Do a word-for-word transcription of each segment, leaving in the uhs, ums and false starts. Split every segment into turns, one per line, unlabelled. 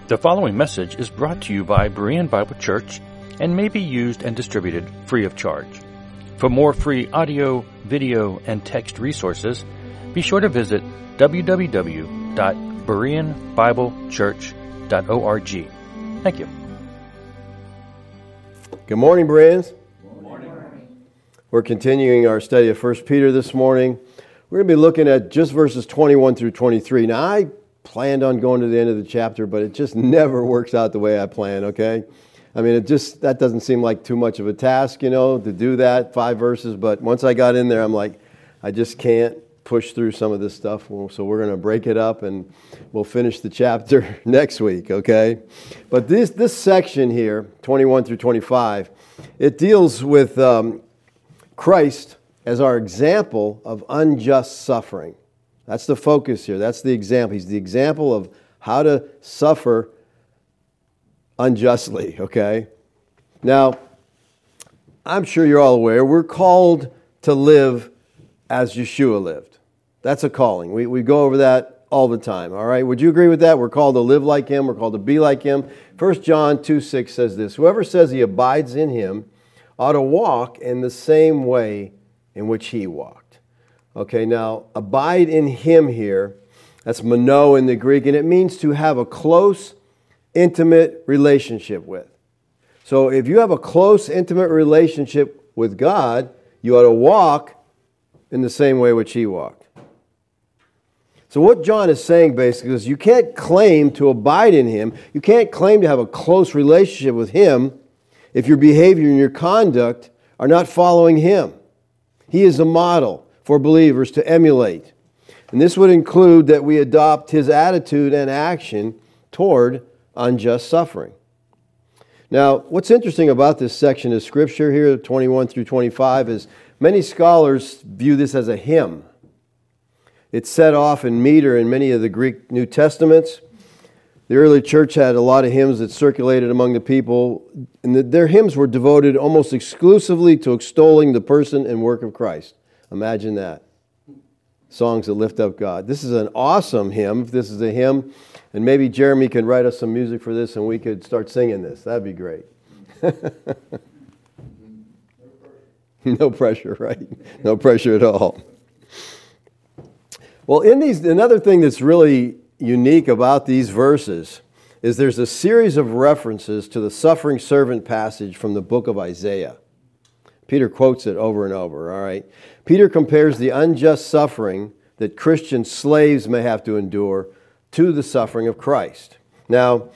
The following message is brought to you by Berean Bible Church and may be used and distributed free of charge. For more free audio, video, and text resources, be sure to visit w w w dot berean bible church dot org. Thank you.
Good morning, Bereans. Good morning. We're continuing our study of First Peter this morning. We're going to be looking at just verses twenty-one through twenty-three. Now, I planned on going to the end of the chapter, but it just never works out the way I planned, okay? I mean, it just, that doesn't seem like too much of a task, you know, to do that, five verses. But once I got in there, I'm like, I just can't push through some of this stuff. So we're going to break it up and we'll finish the chapter next week, okay? But this this section here, twenty-one through twenty-five, it deals with um, Christ as our example of unjust suffering. That's the focus here. That's the example. He's the example of how to suffer unjustly, okay? Now, I'm sure you're all aware, we're called to live as Yeshua lived. That's a calling. We we go over that all the time, all right? Would you agree with that? We're called to live like Him. We're called to be like Him. First John two six says this, whoever says he abides in Him ought to walk in the same way in which He walked. Okay, now, abide in Him here, that's mono in the Greek, and it means to have a close, intimate relationship with. So if you have a close, intimate relationship with God, you ought to walk in the same way which He walked. So what John is saying basically is you can't claim to abide in Him, you can't claim to have a close relationship with Him if your behavior and your conduct are not following Him. He is a model for believers to emulate. And this would include that we adopt His attitude and action toward unjust suffering. Now, what's interesting about this section of Scripture here, twenty-one through twenty-five, is many scholars view this as a hymn. It's set off in meter in many of the Greek New Testaments. The early church had a lot of hymns that circulated among the people, and their hymns were devoted almost exclusively to extolling the person and work of Christ. Imagine that. Songs that lift up God. This is an awesome hymn. If this is a hymn, and maybe Jeremy can write us some music for this and we could start singing this. That'd be great. No pressure, right? No pressure at all. Well, in these, another thing that's really unique about these verses is there's a series of references to the suffering servant passage from the book of Isaiah. Peter quotes it over and over, all right? Peter compares the unjust suffering that Christian slaves may have to endure to the suffering of Christ. Now,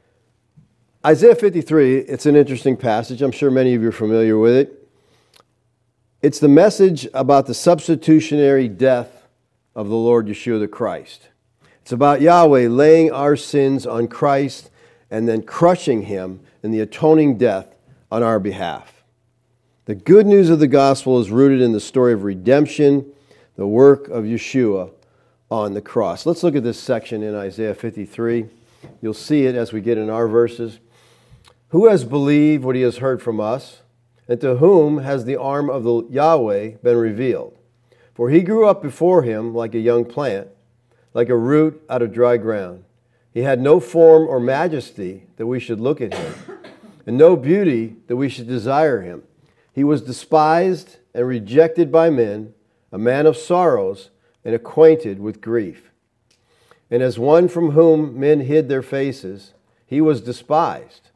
Isaiah fifty-three, it's an interesting passage. I'm sure many of you are familiar with it. It's the message about the substitutionary death of the Lord Yeshua the Christ. It's about Yahweh laying our sins on Christ and then crushing Him in the atoning death on our behalf. The good news of the gospel is rooted in the story of redemption, the work of Yeshua on the cross. Let's look at this section in Isaiah fifty-three. You'll see it as we get in our verses. Who has believed what he has heard from us, and to whom has the arm of the Yahweh been revealed? For he grew up before him like a young plant, like a root out of dry ground. He had no form or majesty that we should look at him, and no beauty that we should desire him. He was despised and rejected by men, a man of sorrows and acquainted with grief. And as one from whom men hid their faces, he was despised.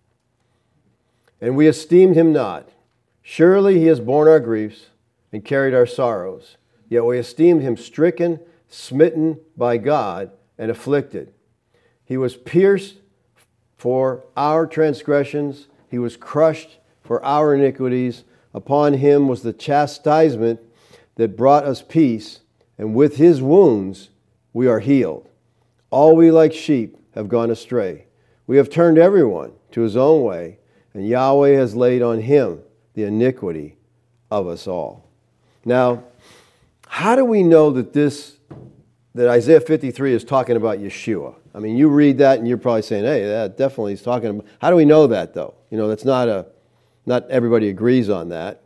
And we esteemed him not. Surely he has borne our griefs and carried our sorrows. Yet we esteemed him stricken, smitten by God, and afflicted. He was pierced for our transgressions. He was crushed for our iniquities. Upon him was the chastisement that brought us peace, and with his wounds we are healed. All we like sheep have gone astray. We have turned everyone to his own way, and Yahweh has laid on him the iniquity of us all. Now, how do we know that this, that Isaiah fifty-three is talking about Yeshua? I mean, you read that and you're probably saying, hey, that definitely is talking about... How do we know that, though? You know, that's not a... Not everybody agrees on that.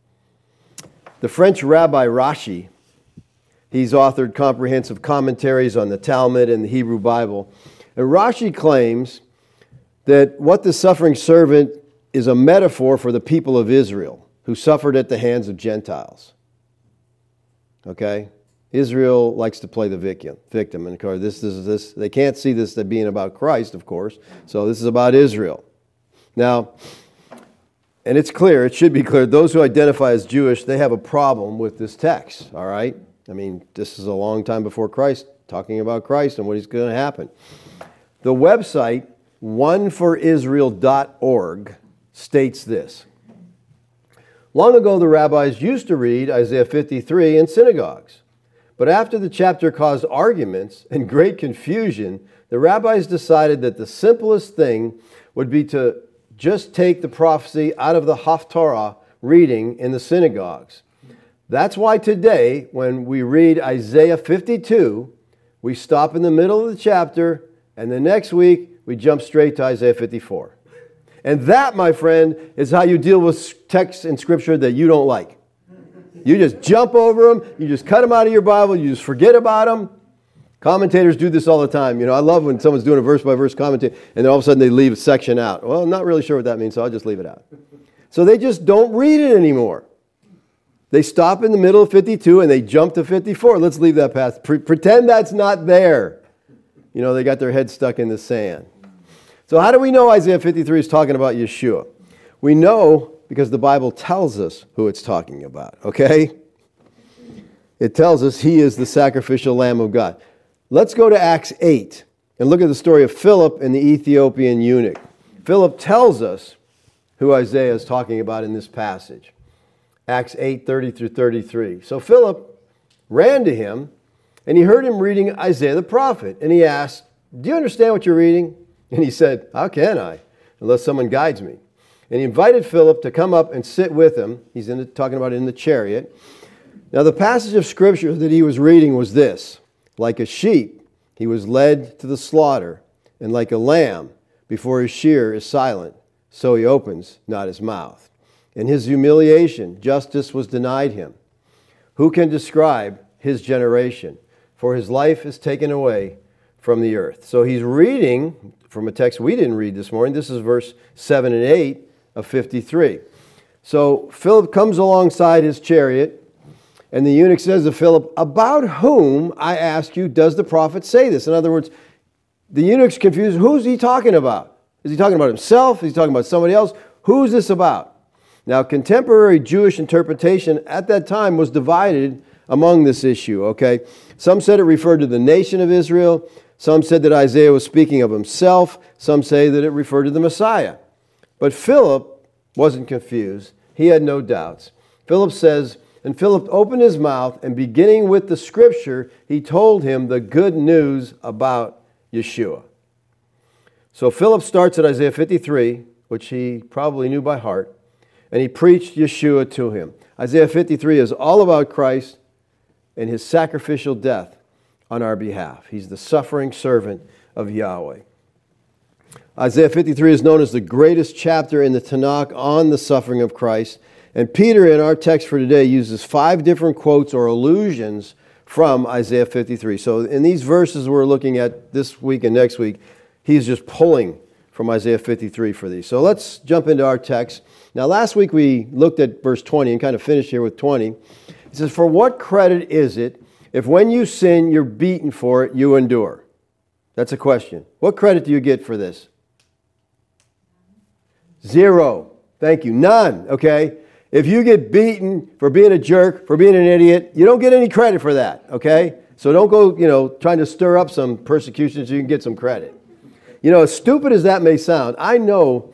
The French rabbi Rashi, he's authored comprehensive commentaries on the Talmud and the Hebrew Bible. And Rashi claims that what the suffering servant is a metaphor for the people of Israel who suffered at the hands of Gentiles. Okay? Israel likes to play the victim, victim, and of course, this is this. They can't see this as being about Christ, of course. So this is about Israel. Now, and it's clear, it should be clear, those who identify as Jewish, they have a problem with this text. All right, I mean, this is a long time before Christ, talking about Christ and what is going to happen. The website one for israel dot org states this: long ago, the rabbis used to read Isaiah fifty-three in synagogues. But after the chapter caused arguments and great confusion, the rabbis decided that the simplest thing would be to just take the prophecy out of the Haftarah reading in the synagogues. That's why today, when we read Isaiah fifty-two, we stop in the middle of the chapter, and the next week we jump straight to Isaiah fifty-four. And that, my friend, is how you deal with texts in Scripture that you don't like. You just jump over them, you just cut them out of your Bible, you just forget about them. Commentators do this all the time. You know, I love when someone's doing a verse-by-verse commentary, and then all of a sudden they leave a section out. Well, I'm not really sure what that means, so I'll just leave it out. So they just don't read it anymore. They stop in the middle of fifty-two and they jump to fifty-four. Let's leave that path. Pre- pretend that's not there. You know, they got their head stuck in the sand. So how do we know Isaiah fifty-three is talking about Yeshua? We know because the Bible tells us who it's talking about, okay? It tells us he is the sacrificial Lamb of God. Let's go to Acts eight and look at the story of Philip and the Ethiopian eunuch. Philip tells us who Isaiah is talking about in this passage. Acts eight, thirty through thirty-three. So Philip ran to him, and he heard him reading Isaiah the prophet. And he asked, do you understand what you're reading? And he said, how can I, unless someone guides me? And he invited Philip to come up and sit with him. He's in the, talking about it in the chariot. Now the passage of Scripture that he was reading was this: like a sheep, he was led to the slaughter, and like a lamb before his shearer is silent, so he opens not his mouth. In his humiliation, justice was denied him. Who can describe his generation? For his life is taken away from the earth. So he's reading from a text we didn't read this morning. This is verse seven and eight of fifty-three. So Philip comes alongside his chariot, and the eunuch says to Philip, about whom, I ask you, does the prophet say this? In other words, the eunuch's confused. Who's he talking about? Is he talking about himself? Is he talking about somebody else? Who's this about? Now, contemporary Jewish interpretation at that time was divided among this issue, okay? Some said it referred to the nation of Israel. Some said that Isaiah was speaking of himself. Some say that it referred to the Messiah. But Philip wasn't confused. He had no doubts. Philip says, and Philip opened his mouth, and beginning with the Scripture, he told him the good news about Yeshua. So Philip starts at Isaiah fifty-three, which he probably knew by heart, and he preached Yeshua to him. Isaiah fifty-three is all about Christ and his sacrificial death on our behalf. He's the suffering servant of Yahweh. Isaiah fifty-three is known as the greatest chapter in the Tanakh on the suffering of Christ. And Peter, in our text for today, uses five different quotes or allusions from Isaiah fifty-three. So in these verses we're looking at this week and next week, he's just pulling from Isaiah fifty-three for these. So let's jump into our text. Now, last week we looked at verse twenty and kind of finished here with twenty. It says, for what credit is it if when you sin, you're beaten for it, you endure? That's a question. What credit do you get for this? Zero. Thank you. None. Okay? If you get beaten for being a jerk, for being an idiot, you don't get any credit for that. Okay? So don't go, you know, trying to stir up some persecution so you can get some credit. You know, as stupid as that may sound, I know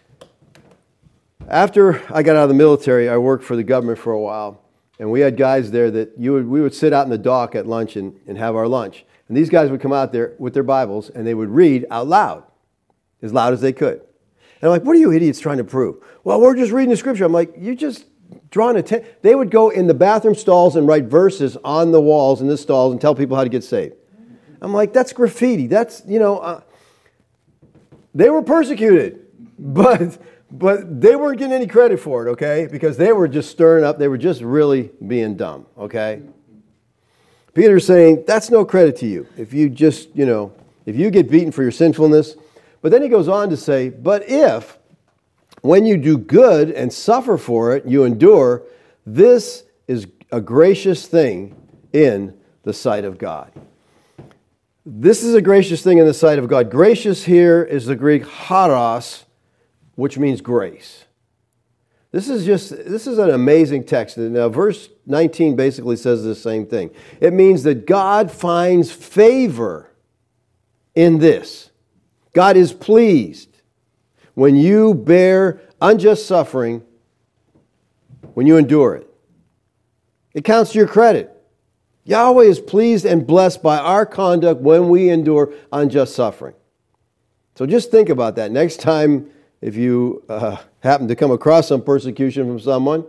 after I got out of the military, I worked for the government for a while. And we had guys there that you would, we would sit out in the dock at lunch and, and have our lunch. And these guys would come out there with their Bibles and they would read out loud, as loud as they could. And I'm like, what are you idiots trying to prove? Well, we're just reading the Scripture. I'm like, you're just drawing attention. They would go in the bathroom stalls and write verses on the walls in the stalls and tell people how to get saved. I'm like, that's graffiti. That's, you know, uh, they were persecuted, but... But they weren't getting any credit for it, okay? Because they were just stirring up. They were just really being dumb, okay? Peter's saying, that's no credit to you. If you just, you know, If you get beaten for your sinfulness. But then he goes on to say, but if, when you do good and suffer for it, you endure, this is a gracious thing in the sight of God. This is a gracious thing in the sight of God. Gracious here is the Greek charos, which means grace. This is just, this is an amazing text. Now, verse nineteen basically says the same thing. It means that God finds favor in this. God is pleased when you bear unjust suffering, when you endure it. It counts to your credit. Yahweh is pleased and blessed by our conduct when we endure unjust suffering. So just think about that. Next time, if you uh, happen to come across some persecution from someone,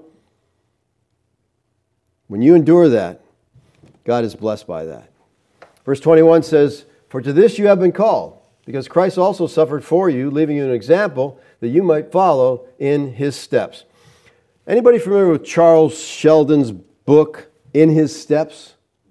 when you endure that, God is blessed by that. Verse twenty-one says, for to this you have been called, because Christ also suffered for you, leaving you an example that you might follow in his steps. Anybody familiar with Charles Sheldon's book, In His Steps?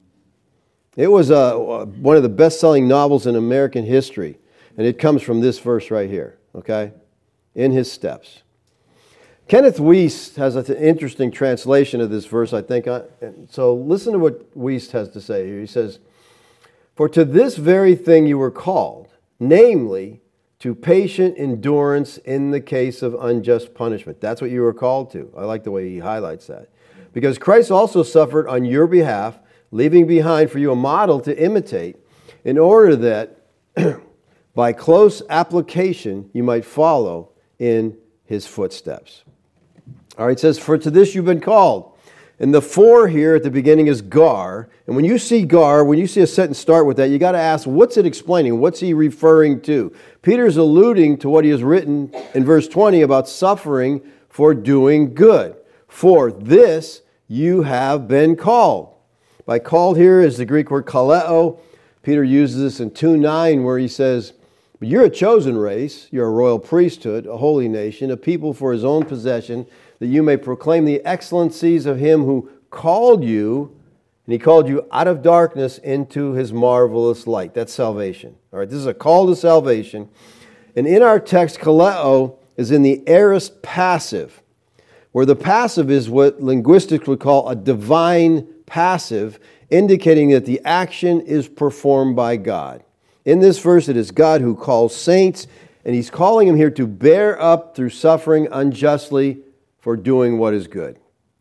It was uh, one of the best-selling novels in American history, and it comes from this verse right here, okay? In his steps. Kenneth Wuest has an interesting translation of this verse, I think. So listen to what Wuest has to say here. He says, for to this very thing you were called, namely, to patient endurance in the case of unjust punishment. That's what you were called to. I like the way he highlights that. Because Christ also suffered on your behalf, leaving behind for you a model to imitate, in order that by close application you might follow in his footsteps. All right, it says, for to this you've been called. And the for here at the beginning is gar. And when you see gar, when you see a sentence start with that, you got to ask, what's it explaining? What's he referring to? Peter's alluding to what he has written in verse twenty about suffering for doing good. For this you have been called. By called here is the Greek word kaleo. Peter uses this in two nine where he says, but you're a chosen race, you're a royal priesthood, a holy nation, a people for his own possession, that you may proclaim the excellencies of him who called you, and he called you out of darkness into his marvelous light. That's salvation. All right, this is a call to salvation. And in our text, kaleo is in the aorist passive, where the passive is what linguistics would call a divine passive, indicating that the action is performed by God. In this verse, it is God who calls saints, and he's calling them here to bear up through suffering unjustly for doing what is good.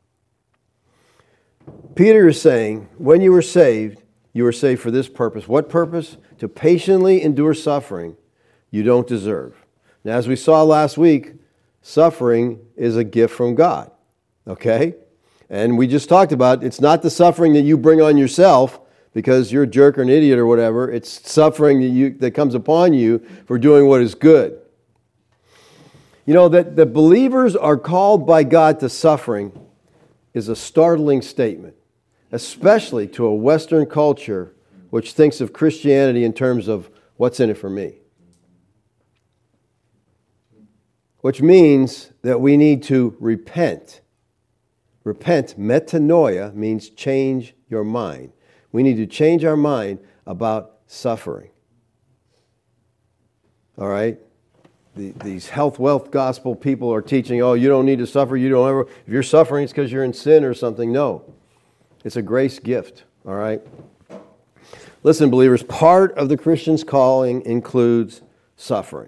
Peter is saying, when you were saved, you were saved for this purpose. What purpose? To patiently endure suffering you don't deserve. Now, as we saw last week, suffering is a gift from God. Okay? And we just talked about it's not the suffering that you bring on yourself because you're a jerk or an idiot or whatever. It's suffering that you that comes upon you for doing what is good. You know, that the believers are called by God to suffering is a startling statement, especially to a Western culture which thinks of Christianity in terms of what's in it for me. Which means that we need to repent. Repent, metanoia, means change your mind. We need to change our mind about suffering. All right? The, these health, wealth, gospel people are teaching, oh, you don't need to suffer, you don't ever, if you're suffering, it's because you're in sin or something. No. It's a grace gift. All right? Listen, believers, part of the Christian's calling includes suffering.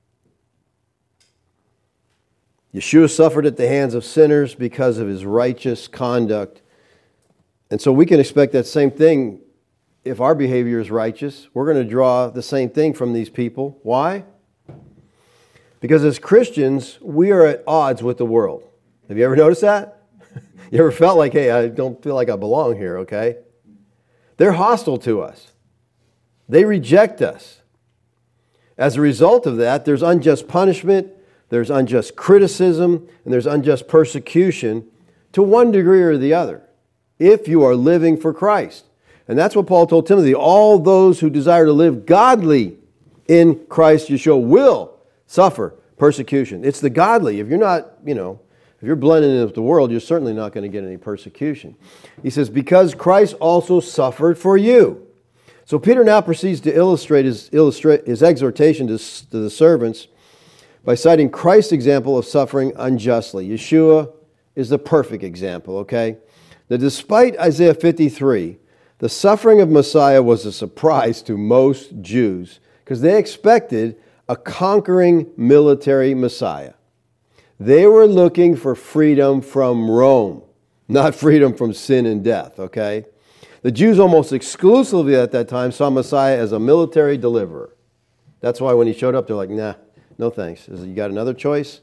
Yeshua suffered at the hands of sinners because of his righteous conduct. And so we can expect that same thing if our behavior is righteous. We're going to draw the same thing from these people. Why? Because as Christians, we are at odds with the world. Have you ever noticed that? You ever felt like, hey, I don't feel like I belong here, okay? They're hostile to us. They reject us. As a result of that, there's unjust punishment, there's unjust criticism, and there's unjust persecution to one degree or the other, if you are living for Christ. And that's what Paul told Timothy. All those who desire to live godly in Christ Yeshua will suffer persecution. It's the godly. If you're not, you know, if you're blending in with the world, you're certainly not going to get any persecution. He says, because Christ also suffered for you. So Peter now proceeds to illustrate his, illustrate his exhortation to, to the servants by citing Christ's example of suffering unjustly. Yeshua is the perfect example, okay? That despite Isaiah fifty-three, the suffering of Messiah was a surprise to most Jews because they expected a conquering military Messiah. They were looking for freedom from Rome, not freedom from sin and death, okay? The Jews almost exclusively at that time saw Messiah as a military deliverer. That's why when he showed up, they're like, nah, no thanks. You got another choice?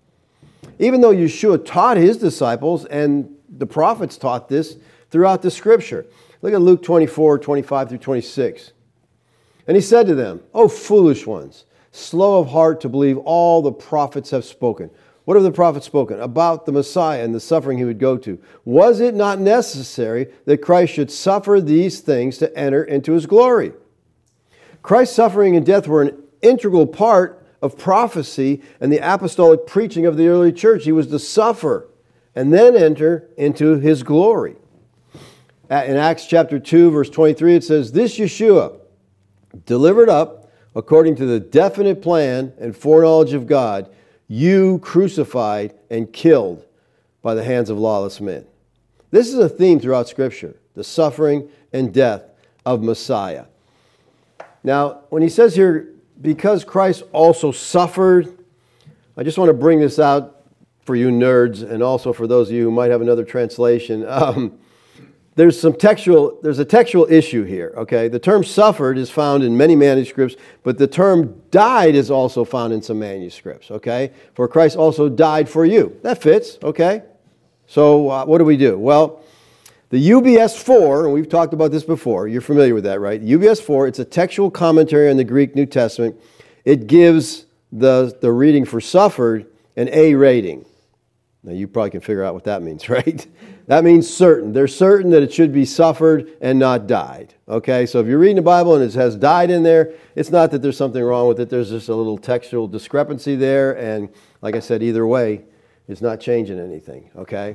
Even though Yeshua taught his disciples, and the prophets taught this throughout the Scripture. Look at Luke twenty-four, twenty-five through twenty-six. And he said to them, O foolish ones, slow of heart to believe all the prophets have spoken. What have the prophets spoken? About the Messiah and the suffering he would go to. Was it not necessary that Christ should suffer these things to enter into his glory? Christ's suffering and death were an integral part of prophecy and the apostolic preaching of the early church. He was to suffer and then enter into his glory. In Acts chapter two, verse twenty-three, it says, This Yeshua, delivered up according to the definite plan and foreknowledge of God, you crucified and killed by the hands of lawless men. This is a theme throughout Scripture, the suffering and death of Messiah. Now, when he says here, because Christ also suffered, I just want to bring this out for you nerds and also for those of you who might have another translation. Um, There's some textual, there's a textual issue here, okay? The term suffered is found in many manuscripts, but the term died is also found in some manuscripts, okay? For Christ also died for you. That fits, okay? So uh, what do we do? Well, the U B S four, and we've talked about this before, you're familiar with that, right? U B S four, it's a textual commentary on the Greek New Testament. It gives the, the reading for suffered an A rating. Now, you probably can figure out what that means, right? That means certain. They're certain that it should be suffered and not died. Okay, so if you're reading the Bible and it has died in there, it's not that there's something wrong with it. There's just a little textual discrepancy there. And like I said, either way, it's not changing anything. Okay?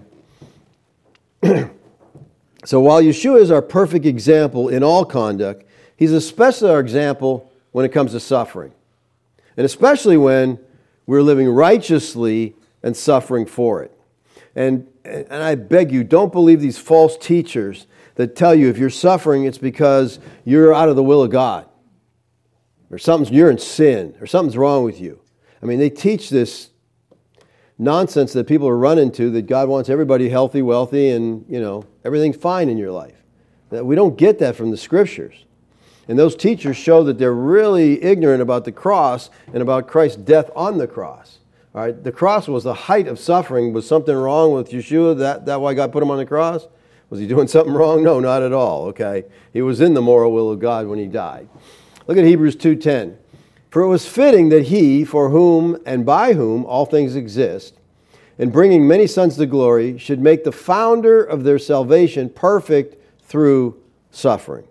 So while Yeshua is our perfect example in all conduct, he's especially our example when it comes to suffering. And especially when we're living righteously and suffering for it. And, and I beg you, don't believe these false teachers that tell you if you're suffering, it's because you're out of the will of God. Or something's, you're in sin, or something's wrong with you. I mean, they teach this nonsense that people are running to, that God wants everybody healthy, wealthy, and, you know, everything's fine in your life. That we don't get that from the Scriptures. And those teachers show that they're really ignorant about the cross and about Christ's death on the cross. All right, the cross was the height of suffering. Was something wrong with Yeshua? That that why God put him on the cross? Was he doing something wrong? No, not at all. Okay, he was in the moral will of God when he died. Look at Hebrews two ten. For it was fitting that he, for whom and by whom all things exist, in bringing many sons to glory, should make the founder of their salvation perfect through suffering.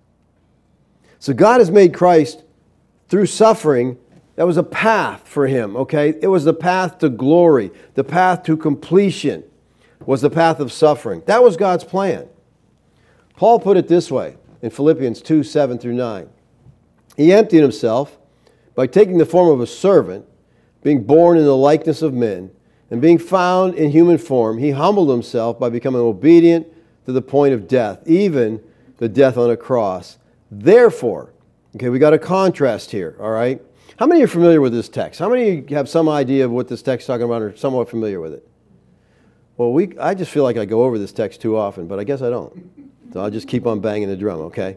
So God has made Christ through suffering. That was a path for him, okay? It was the path to glory. The path to completion was the path of suffering. That was God's plan. Paul put it this way in Philippians two, seven through nine. He emptied himself by taking the form of a servant, being born in the likeness of men, and being found in human form. He humbled himself by becoming obedient to the point of death, even the death on a cross. Therefore, okay, we got a contrast here, all right? How many are familiar with this text? How many have some idea of what this text is talking about or somewhat familiar with it? Well, we I just feel like I go over this text too often, but I guess I don't. So I'll just keep on banging the drum, okay?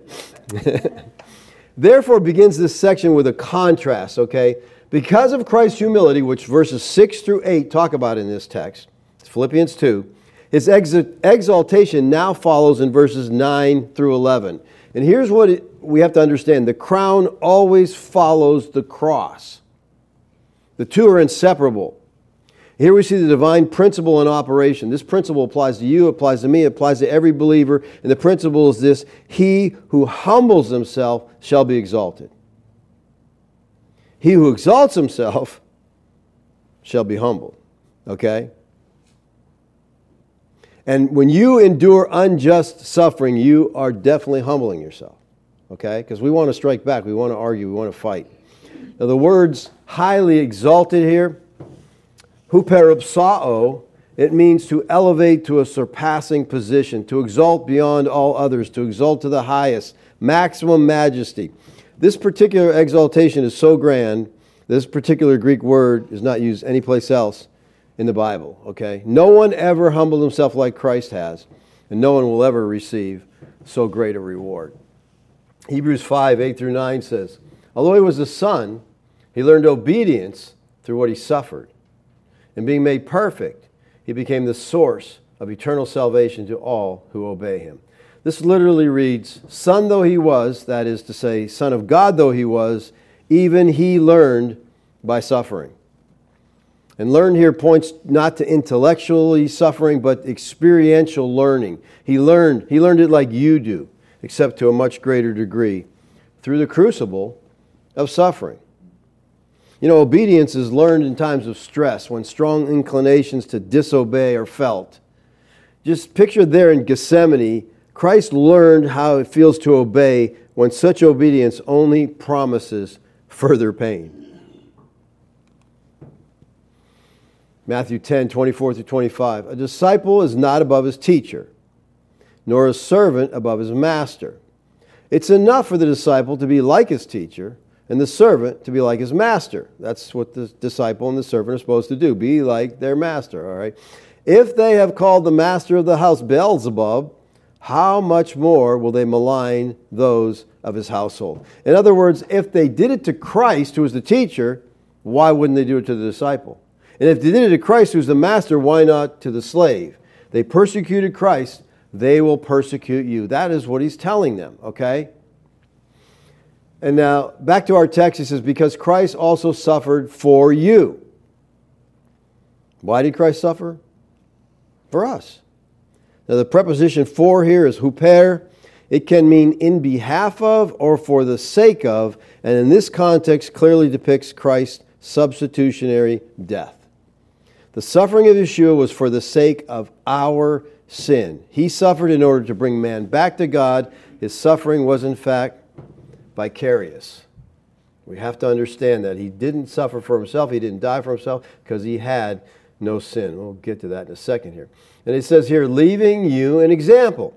Therefore begins this section with a contrast, okay? Because of Christ's humility, which verses six through eight talk about in this text, it's Philippians two, his exaltation now follows in verses nine through eleven. And here's what it, we have to understand. The crown always follows the cross. The two are inseparable. Here we see the divine principle in operation. This principle applies to you, applies to me, it applies to every believer. And the principle is this: he who humbles himself shall be exalted. He who exalts himself shall be humbled. Okay? And when you endure unjust suffering, you are definitely humbling yourself. okay? Because we want to strike back, we want to argue, we want to fight. Now the words highly exalted here, huperopsao, it means to elevate to a surpassing position, to exalt beyond all others, to exalt to the highest, maximum majesty. This particular exaltation is so grand, this particular Greek word is not used anyplace else in the Bible, okay? No one ever humbled himself like Christ has, and no one will ever receive so great a reward. Hebrews five, eight through nine says, although he was a son, he learned obedience through what he suffered. And being made perfect, he became the source of eternal salvation to all who obey him. This literally reads, son though he was, that is to say, son of God though he was, even he learned by suffering. And learn here points not to intellectually suffering, but experiential learning. He learned, he learned it like you do, except to a much greater degree, through the crucible of suffering. You know, obedience is learned in times of stress, when strong inclinations to disobey are felt. Just picture there in Gethsemane, Christ learned how it feels to obey when such obedience only promises further pain. Matthew ten, twenty-four through twenty-five. A disciple is not above his teacher, nor a servant above his master. It's enough for the disciple to be like his teacher, and the servant to be like his master. That's what the disciple and the servant are supposed to do, be like their master, all right? If they have called the master of the house Beelzebub, how much more will they malign those of his household? In other words, if they did it to Christ, who is the teacher, why wouldn't they do it to the disciple? And if they did it to Christ, who's the master, why not to the slave? They persecuted Christ, they will persecute you. That is what he's telling them, okay? And now, back to our text, it says, because Christ also suffered for you. Why did Christ suffer? For us. Now, the preposition for here is huper. It can mean in behalf of or for the sake of, and in this context clearly depicts Christ's substitutionary death. The suffering of Yeshua was for the sake of our sin. He suffered in order to bring man back to God. His suffering was, in fact, vicarious. We have to understand that. He didn't suffer for himself. He didn't die for himself because he had no sin. We'll get to that in a second here. And it says here, leaving you an example.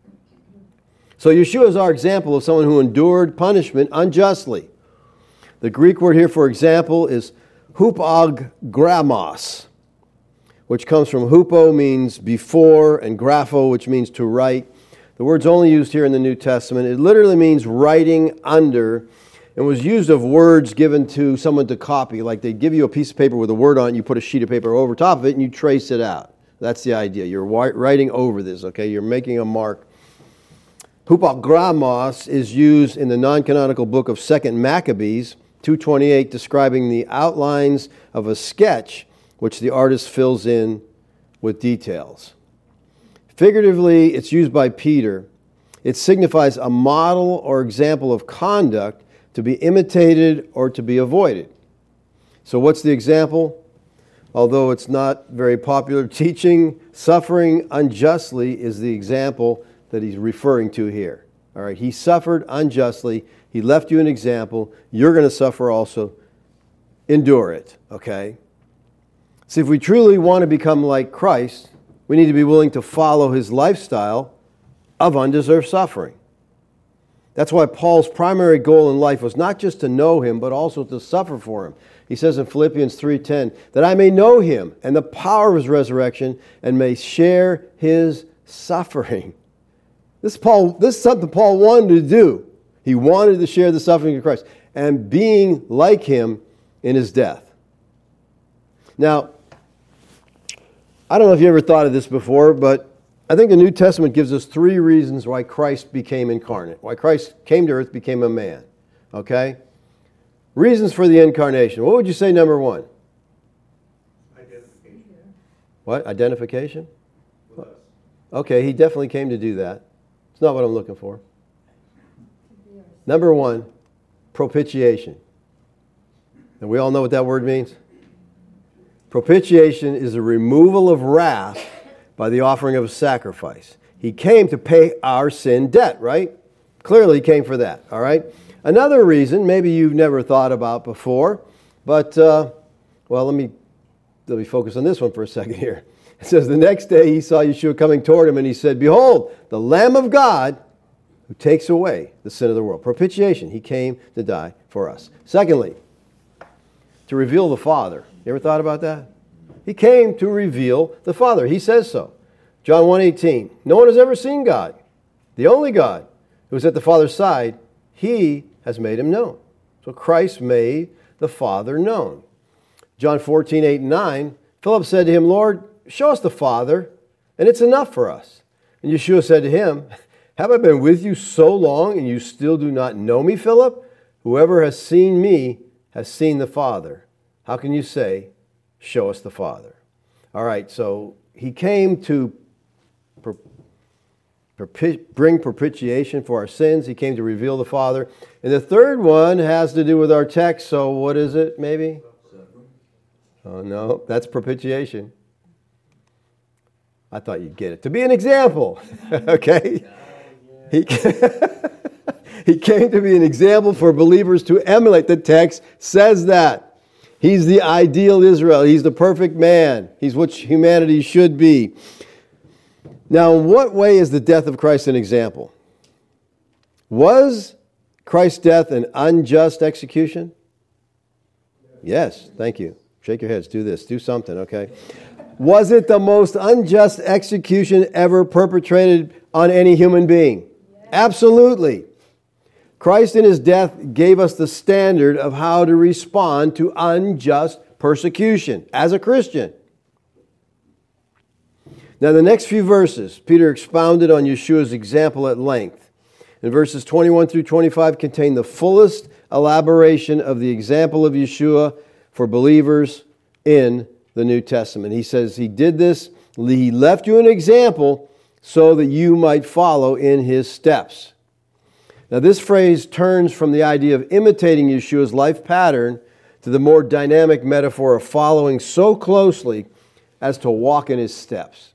So Yeshua is our example of someone who endured punishment unjustly. The Greek word here for example is hupagramos, which comes from hupo, means before, and grapho, which means to write. The word's only used here in the New Testament. It literally means writing under, and was used of words given to someone to copy. Like they give you a piece of paper with a word on it, you put a sheet of paper over top of it, and you trace it out. That's the idea. You're writing over this, okay? You're making a mark. Hupagramos is used in the non-canonical book of Second Maccabees, two twenty-eight, describing the outlines of a sketch which the artist fills in with details. Figuratively, it's used by Peter. It signifies a model or example of conduct to be imitated or to be avoided. So what's the example? Although it's not very popular teaching, suffering unjustly is the example that he's referring to here. All right, he suffered unjustly. He left you an example. You're going to suffer also. Endure it, okay? See, if we truly want to become like Christ, we need to be willing to follow his lifestyle of undeserved suffering. That's why Paul's primary goal in life was not just to know him, but also to suffer for him. He says in Philippians three ten, that I may know him and the power of his resurrection and may share his suffering. This, Paul, this is something Paul wanted to do. He wanted to share the suffering of Christ and being like him in his death. Now, I don't know if you ever thought of this before, but I think the New Testament gives us three reasons why Christ became incarnate, why Christ came to earth, became a man. Okay? Reasons for the incarnation. What would you say number one?
Identification.
What? Identification?
With us.
Okay, he definitely came to do that. It's not what I'm looking for. Number one, propitiation. And we all know what that word means? Propitiation is a removal of wrath by the offering of a sacrifice. He came to pay our sin debt, right? Clearly he came for that, all right? Another reason, maybe you've never thought about before, but, uh, well, let me, let me focus on this one for a second here. It says, the next day he saw Yeshua coming toward him, and he said, behold, the Lamb of God who takes away the sin of the world. Propitiation. He came to die for us. Secondly, to reveal the Father. You ever thought about that? He came to reveal the Father. He says so. John one eighteen. No one has ever seen God. The only God who is at the Father's side, he has made him known. So Christ made the Father known. John fourteen, eight and nine. Philip said to him, Lord, show us the Father, and it's enough for us. And Yeshua said to him, have I been with you so long, and you still do not know me, Philip? Whoever has seen me has seen the Father. How can you say, show us the Father? All right, so he came to per, perpi- bring propitiation for our sins. He came to reveal the Father. And the third one has to do with our text, so what is it, maybe? Oh, no, that's propitiation. I thought you'd get it. To be an example, okay? He, he came to be an example for believers to emulate. The text says that. He's the ideal Israel. He's the perfect man. He's what humanity should be. Now, in what way is the death of Christ an example? Was Christ's death an unjust execution? Yes, thank you. Shake your heads. Do this. Do something, okay? Was it the most unjust execution ever perpetrated on any human being? Absolutely. Christ in his death gave us the standard of how to respond to unjust persecution as a Christian. Now, the next few verses, Peter expounded on Yeshua's example at length. And verses twenty-one through twenty-five contain the fullest elaboration of the example of Yeshua for believers in the New Testament. He says he did this, he left you an example so that you might follow in his steps. Now, this phrase turns from the idea of imitating Yeshua's life pattern to the more dynamic metaphor of following so closely as to walk in his steps.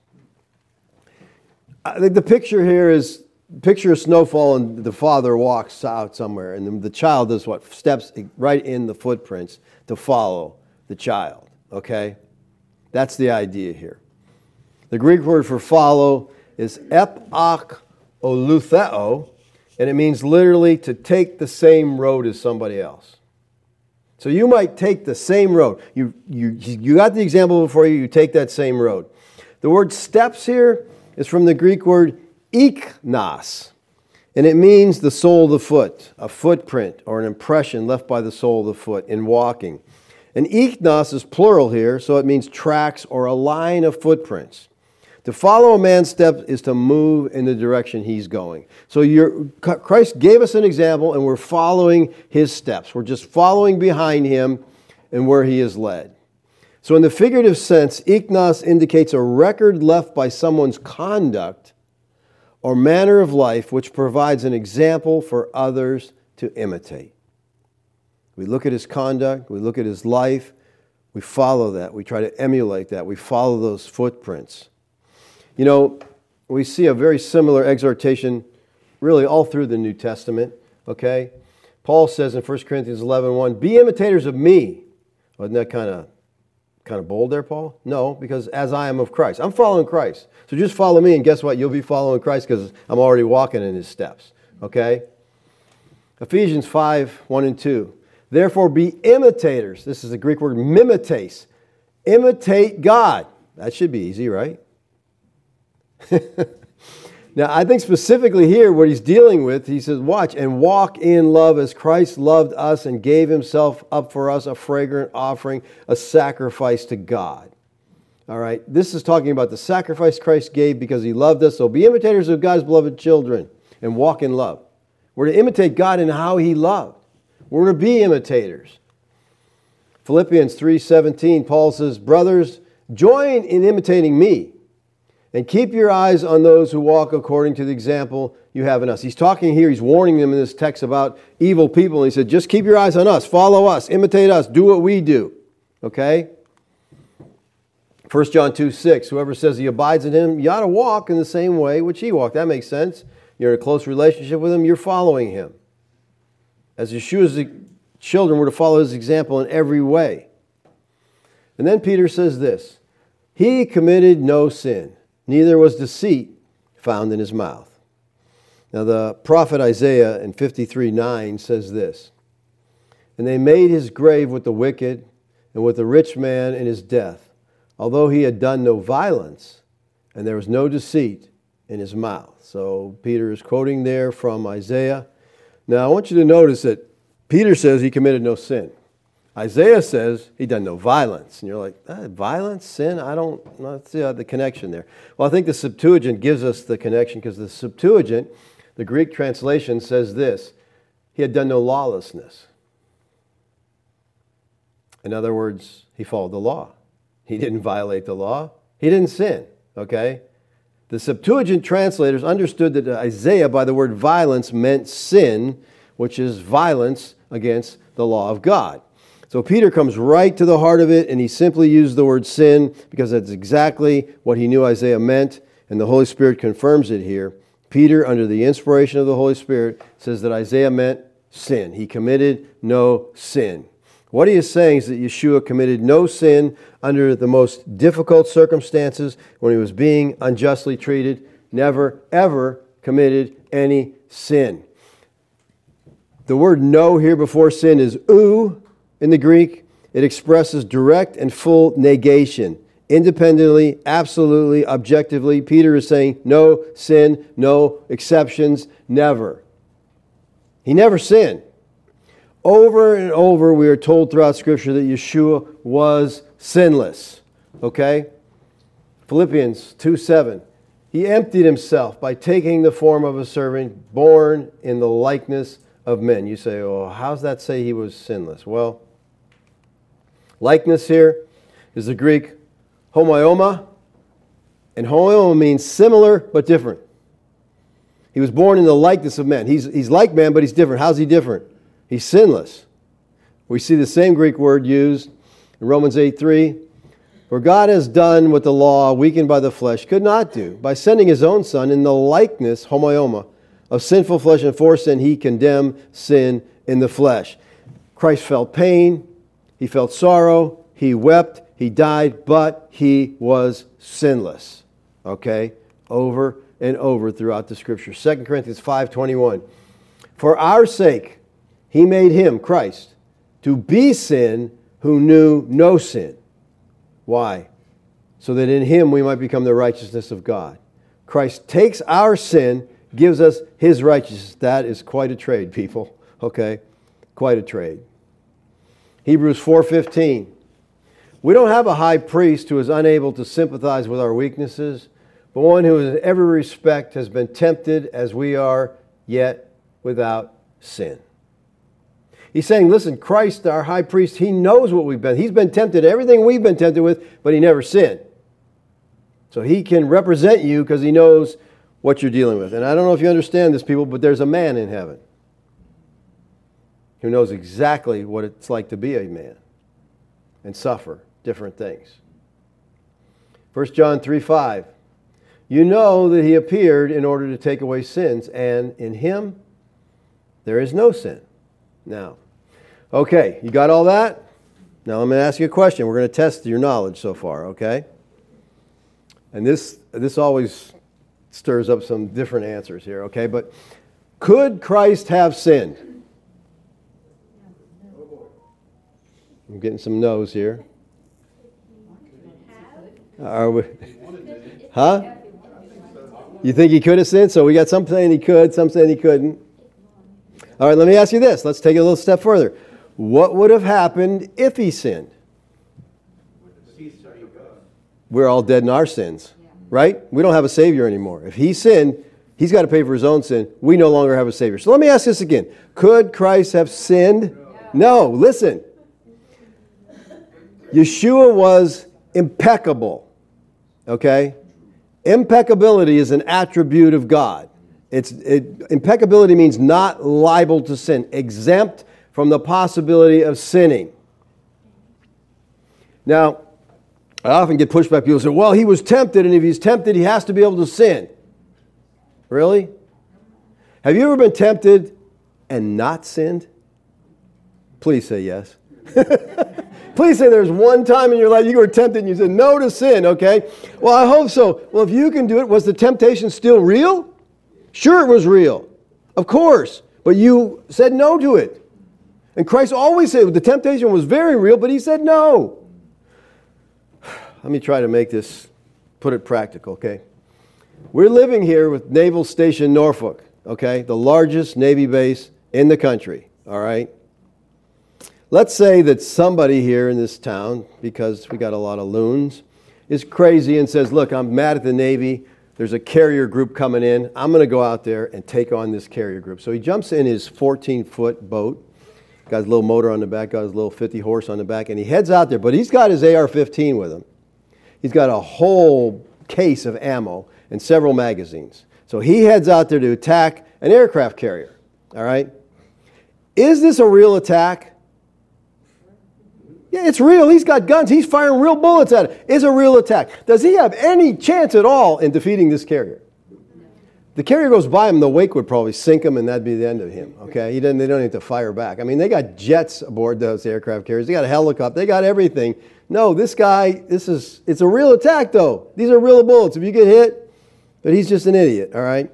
I think the picture here is, picture a snowfall and the father walks out somewhere and the child does what? Steps right in the footprints to follow the child, okay? That's the idea here. The Greek word for follow is epach olutheo, and it means literally to take the same road as somebody else. So you might take the same road. You, you, you got the example before you, you take that same road. The word steps here is from the Greek word ichnos, and it means the sole of the foot, a footprint or an impression left by the sole of the foot in walking. And ichnos is plural here, so it means tracks or a line of footprints. To follow a man's steps is to move in the direction he's going. So you're, Christ gave us an example, and we're following his steps. We're just following behind him and where he is led. So in the figurative sense, ichnos indicates a record left by someone's conduct or manner of life which provides an example for others to imitate. We look at his conduct, we look at his life, we follow that, we try to emulate that, we follow those footprints. You know, we see a very similar exhortation really all through the New Testament, okay? Paul says in First Corinthians eleven one, be imitators of me. Wasn't that kind of kind of bold there, Paul? No, because as I am of Christ. I'm following Christ. So just follow me, and guess what? You'll be following Christ because I'm already walking in his steps, okay? Ephesians five one and two. Therefore be imitators. This is the Greek word mimetes. Imitate God. That should be easy, right? Now, I think specifically here what he's dealing with, he says, watch, and walk in love as Christ loved us and gave himself up for us, a fragrant offering, a sacrifice to God. All right, this is talking about the sacrifice Christ gave because he loved us. So be imitators of God's beloved children and walk in love. We're to imitate God in how he loved. We're to be imitators. Philippians three seventeen, Paul says, brothers, join in imitating me. And keep your eyes on those who walk according to the example you have in us. He's talking here, he's warning them in this text about evil people. And he said, just keep your eyes on us, follow us, imitate us, do what we do. Okay? First John two six, whoever says he abides in him, you ought to walk in the same way which he walked. That makes sense. you're in a close relationship with him, you're following him. As Yeshua's children were to follow his example in every way. And then Peter says this, he committed no sin, neither was deceit found in his mouth. Now the prophet Isaiah in fifty-three nine says this, and they made his grave with the wicked and with the rich man in his death, although he had done no violence, and there was no deceit in his mouth. So Peter is quoting there from Isaiah. Now I want you to notice that Peter says he committed no sin. Isaiah says he done no violence. And you're like, ah, violence, sin? I don't, I don't see the connection there. Well, I think the Septuagint gives us the connection because the Septuagint, the Greek translation, says this, he had done no lawlessness. In other words, he followed the law. He didn't violate the law. He didn't sin, okay? The Septuagint translators understood that Isaiah, by the word violence, meant sin, which is violence against the law of God. So Peter comes right to the heart of it, and he simply used the word sin because that's exactly what he knew Isaiah meant, and the Holy Spirit confirms it here. Peter, under the inspiration of the Holy Spirit, says that Isaiah meant sin. He committed no sin. What he is saying is that Yeshua committed no sin under the most difficult circumstances when he was being unjustly treated, never, ever committed any sin. The word no here before sin is ou in the Greek. It expresses direct and full negation. Independently, absolutely, objectively, Peter is saying no sin, no exceptions, never. He never sinned. Over and over we are told throughout Scripture that Yeshua was sinless. Okay? Philippians two seven. He emptied himself by taking the form of a servant, born in the likeness of men. You say, oh, how's that say he was sinless? Well, likeness here is the Greek homoioma, and homoioma means similar but different. He was born in the likeness of men. He's, he's like man, but he's different. How's he different? He's sinless. We see the same Greek word used in Romans eight three. For God has done what the law, weakened by the flesh, could not do. By sending his own Son in the likeness, homoioma, of sinful flesh, and for sin, he condemned sin in the flesh. Christ felt pain. He felt sorrow. He wept. He died, but he was sinless. Okay? Over and over throughout the Scripture. Second Corinthians five twenty-one. For our sake, he made him, Christ, to be sin who knew no sin. Why? So that in him we might become the righteousness of God. Christ takes our sin, gives us his righteousness. That is quite a trade, people. Okay? Quite a trade. Hebrews four fifteen. We don't have a high priest who is unable to sympathize with our weaknesses, but one who in every respect has been tempted as we are, yet without sin. He's saying, listen, Christ, our high priest, he knows what we've been. He's been tempted, everything we've been tempted with, but he never sinned. So he can represent you because he knows what you're dealing with. And I don't know if you understand this, people, but there's a man in heaven who knows exactly what it's like to be a man and suffer different things. First John three five. You know that he appeared in order to take away sins, and in him there is no sin. Now, okay, you got all that? Now I'm going to ask you a question. We're going to test your knowledge so far, okay? And this this always stirs up some different answers here, okay? But could Christ have sinned? I'm getting some no's here. Are we? Huh? You think he could have sinned? So we got some saying he could, some saying he couldn't. All right, let me ask you this. Let's take it a little step further. What would have happened if he sinned? We're all dead in our sins, right? We don't have a Savior anymore. If he sinned, he's got to pay for his own sin. We no longer have a Savior. So let me ask this again. Could Christ have sinned? No. Listen. Yeshua was impeccable, okay? Impeccability is an attribute of God. It's it, impeccability means not liable to sin, exempt from the possibility of sinning. Now, I often get pushback. People say, well, he was tempted, and if he's tempted, he has to be able to sin. Really? Have you ever been tempted and not sinned? Please say yes. Please say there's one time in your life you were tempted and you said no to sin, okay? Well, I hope so. Well, if you can do it, was the temptation still real? Sure, it was real. Of course. But you said no to it. And Christ always said the temptation was very real, but he said no. Let me try to make this, put it practical, okay? We're living here with Naval Station Norfolk, okay? The largest Navy base in the country, all right? Let's say that somebody here in this town, because we got a lot of loons, is crazy and says, look, I'm mad at the Navy. There's a carrier group coming in. I'm going to go out there and take on this carrier group. So he jumps in his fourteen-foot boat, got his little motor on the back, got his little fifty horse on the back, and he heads out there. But he's got his A R fifteen with him. He's got a whole case of ammo and several magazines. So he heads out there to attack an aircraft carrier. All right? Is this a real attack? Yeah, it's real. He's got guns. He's firing real bullets at it. It's a real attack. Does he have any chance at all in defeating this carrier? The carrier goes by him, the wake would probably sink him, and that'd be the end of him. Okay, he doesn't. They don't need to fire back. I mean, they got jets aboard those aircraft carriers. They got a helicopter. They got everything. No, this guy. This is. It's a real attack, though. These are real bullets. If you get hit, but he's just an idiot. All right.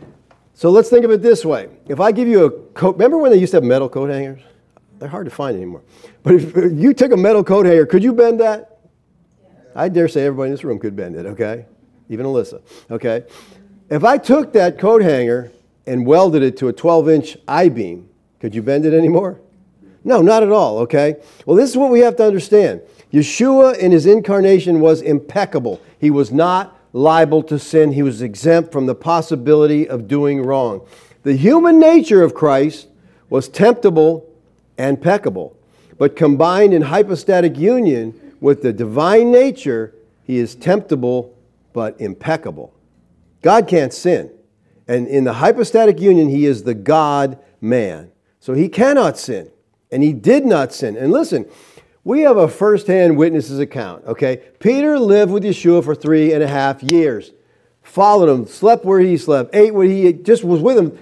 So let's think of it this way. If I give you a coat, remember when they used to have metal coat hangers? They're hard to find anymore. But if you took a metal coat hanger, could you bend that? I dare say everybody in this room could bend it, okay? Even Alyssa, okay? If I took that coat hanger and welded it to a twelve-inch I-beam, could you bend it anymore? No, not at all, okay? Well, this is what we have to understand. Yeshua in his incarnation was impeccable. He was not liable to sin. He was exempt from the possibility of doing wrong. The human nature of Christ was temptable and peccable. But combined in hypostatic union with the divine nature, he is temptable but impeccable. God can't sin. And in the hypostatic union, he is the God-man. So he cannot sin. And he did not sin. And listen, we have a first-hand witness's account, okay? Peter lived with Yeshua for three and a half years. Followed him, slept where he slept, ate what he ate, just was with him.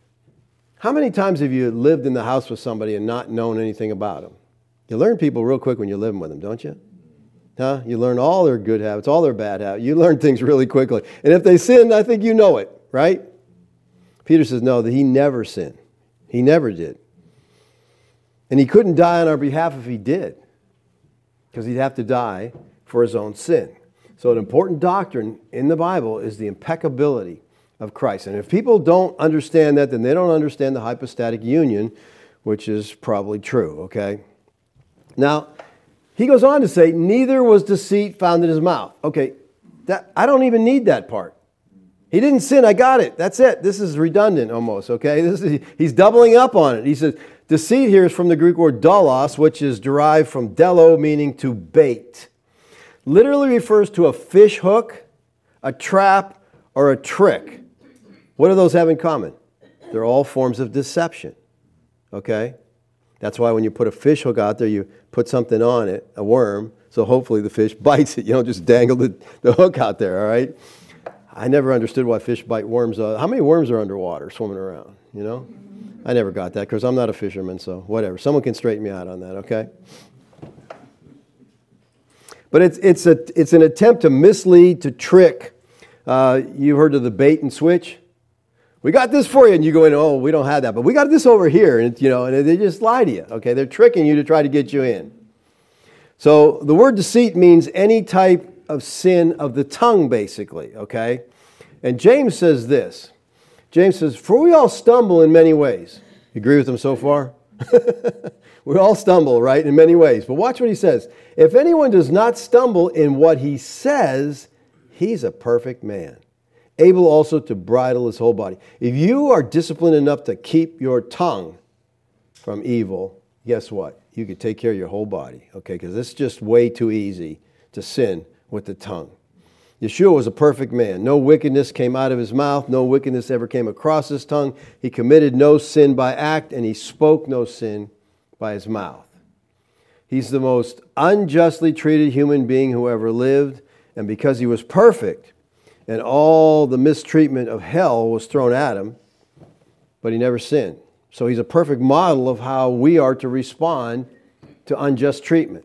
How many times have you lived in the house with somebody and not known anything about them? You learn people real quick when you're living with them, don't you? Huh? You learn all their good habits, all their bad habits. You learn things really quickly. And if they sin, I think you know it, right? Peter says, no, that he never sinned. He never did. And he couldn't die on our behalf if he did, because he'd have to die for his own sin. So an important doctrine in the Bible is the impeccability of Christ. And if people don't understand that, then they don't understand the hypostatic union, which is probably true, okay? Now, he goes on to say, neither was deceit found in his mouth. Okay, that I don't even need that part. He didn't sin, I got it. That's it. This is redundant almost, okay? This is, he's doubling up on it. He says, deceit here is from the Greek word doulos, which is derived from delo, meaning to bait. Literally refers to a fish hook, a trap, or a trick. What do those have in common? They're all forms of deception, okay? That's why when you put a fish hook out there, you put something on it, a worm, so hopefully the fish bites it. You don't just dangle the, the hook out there, all right? I never understood why fish bite worms. Uh, how many worms are underwater swimming around, you know? I never got that because I'm not a fisherman, so whatever. Someone can straighten me out on that, okay? But it's, it's, a, it's an attempt to mislead, to trick. Uh, you've heard of the bait and switch? We got this for you, and you go in, oh, we don't have that, but we got this over here, and you know, and they just lie to you, okay? They're tricking you to try to get you in. So the word deceit means any type of sin of the tongue, basically, okay? And James says this. James says, for we all stumble in many ways. You agree with him so far? We all stumble, right, in many ways. But watch what he says. If anyone does not stumble in what he says, he's a perfect man, able also to bridle his whole body. If you are disciplined enough to keep your tongue from evil, guess what? You could take care of your whole body, okay? Because it's just way too easy to sin with the tongue. Yeshua was a perfect man. No wickedness came out of his mouth. No wickedness ever came across his tongue. He committed no sin by act, and he spoke no sin by his mouth. He's the most unjustly treated human being who ever lived, and because he was perfect, and all the mistreatment of hell was thrown at him, but he never sinned. So he's a perfect model of how we are to respond to unjust treatment.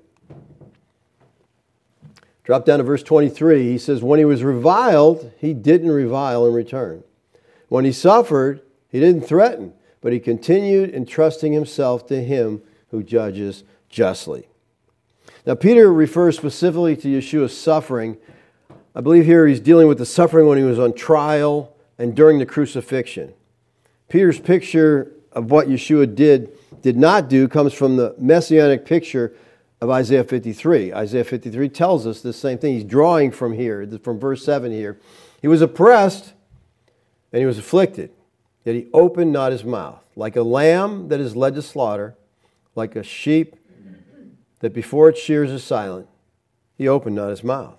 Drop down to verse twenty-three. He says, when he was reviled, he didn't revile in return. When he suffered, he didn't threaten, but he continued entrusting himself to him who judges justly. Now, Peter refers specifically to Yeshua's suffering. I believe here he's dealing with the suffering when he was on trial and during the crucifixion. Peter's picture of what Yeshua did, did not do, comes from the messianic picture of Isaiah fifty-three. Isaiah fifty-three tells us the same thing. He's drawing from here, from verse seven here. He was oppressed and he was afflicted, yet he opened not his mouth. Like a lamb that is led to slaughter, like a sheep that before its shears is silent, he opened not his mouth.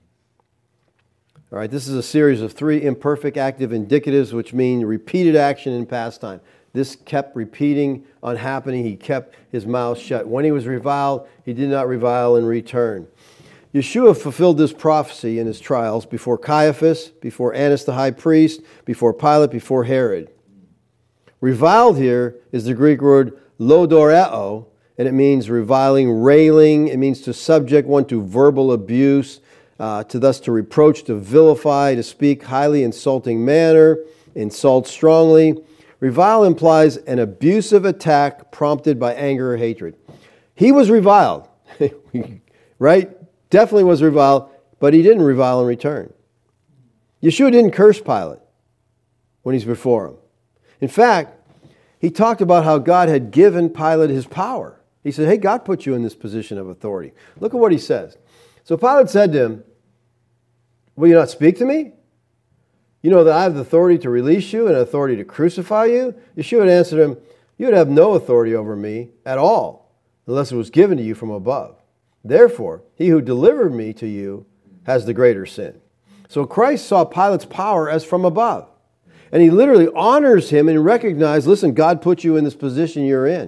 All right, this is a series of three imperfect active indicatives, which mean repeated action in past time. This kept repeating on happening. He kept his mouth shut. When he was reviled, he did not revile in return. Yeshua fulfilled this prophecy in his trials before Caiaphas, before Annas the high priest, before Pilate, before Herod. Reviled here is the Greek word lodoreo, and it means reviling, railing. It means to subject one to verbal abuse, uh, to thus to reproach, to vilify, to speak highly insulting manner, insult strongly. Revile implies an abusive attack prompted by anger or hatred. He was reviled, right? Definitely was reviled, but he didn't revile in return. Yeshua didn't curse Pilate when he's before him. In fact, he talked about how God had given Pilate his power. He said, hey, God put you in this position of authority. Look at what he says. So Pilate said to him, will you not speak to me? You know that I have the authority to release you and authority to crucify you? Yeshua had answered him, you would have no authority over me at all, unless it was given to you from above. Therefore, he who delivered me to you has the greater sin. So Christ saw Pilate's power as from above. And he literally honors him and recognizes, listen, God put you in this position you're in.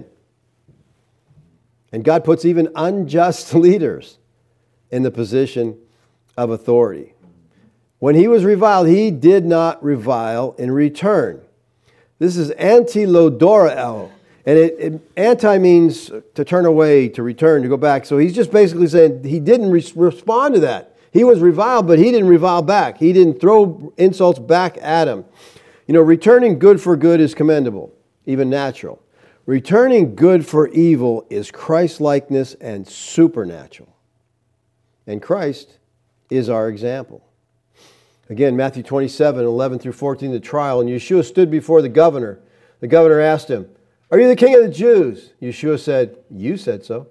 And God puts even unjust leaders in the position of authority. When he was reviled, he did not revile in return. This is anti-lodoreo. And it, it, anti means to turn away, to return, to go back. So he's just basically saying he didn't re- respond to that. He was reviled, but he didn't revile back. He didn't throw insults back at him. You know, returning good for good is commendable, even natural. Returning good for evil is Christ-likeness and supernatural. And Christ is our example. Again, Matthew twenty-seven, eleven through fourteen, the trial. And Yeshua stood before the governor. The governor asked him, are you the king of the Jews? Yeshua said, you said so.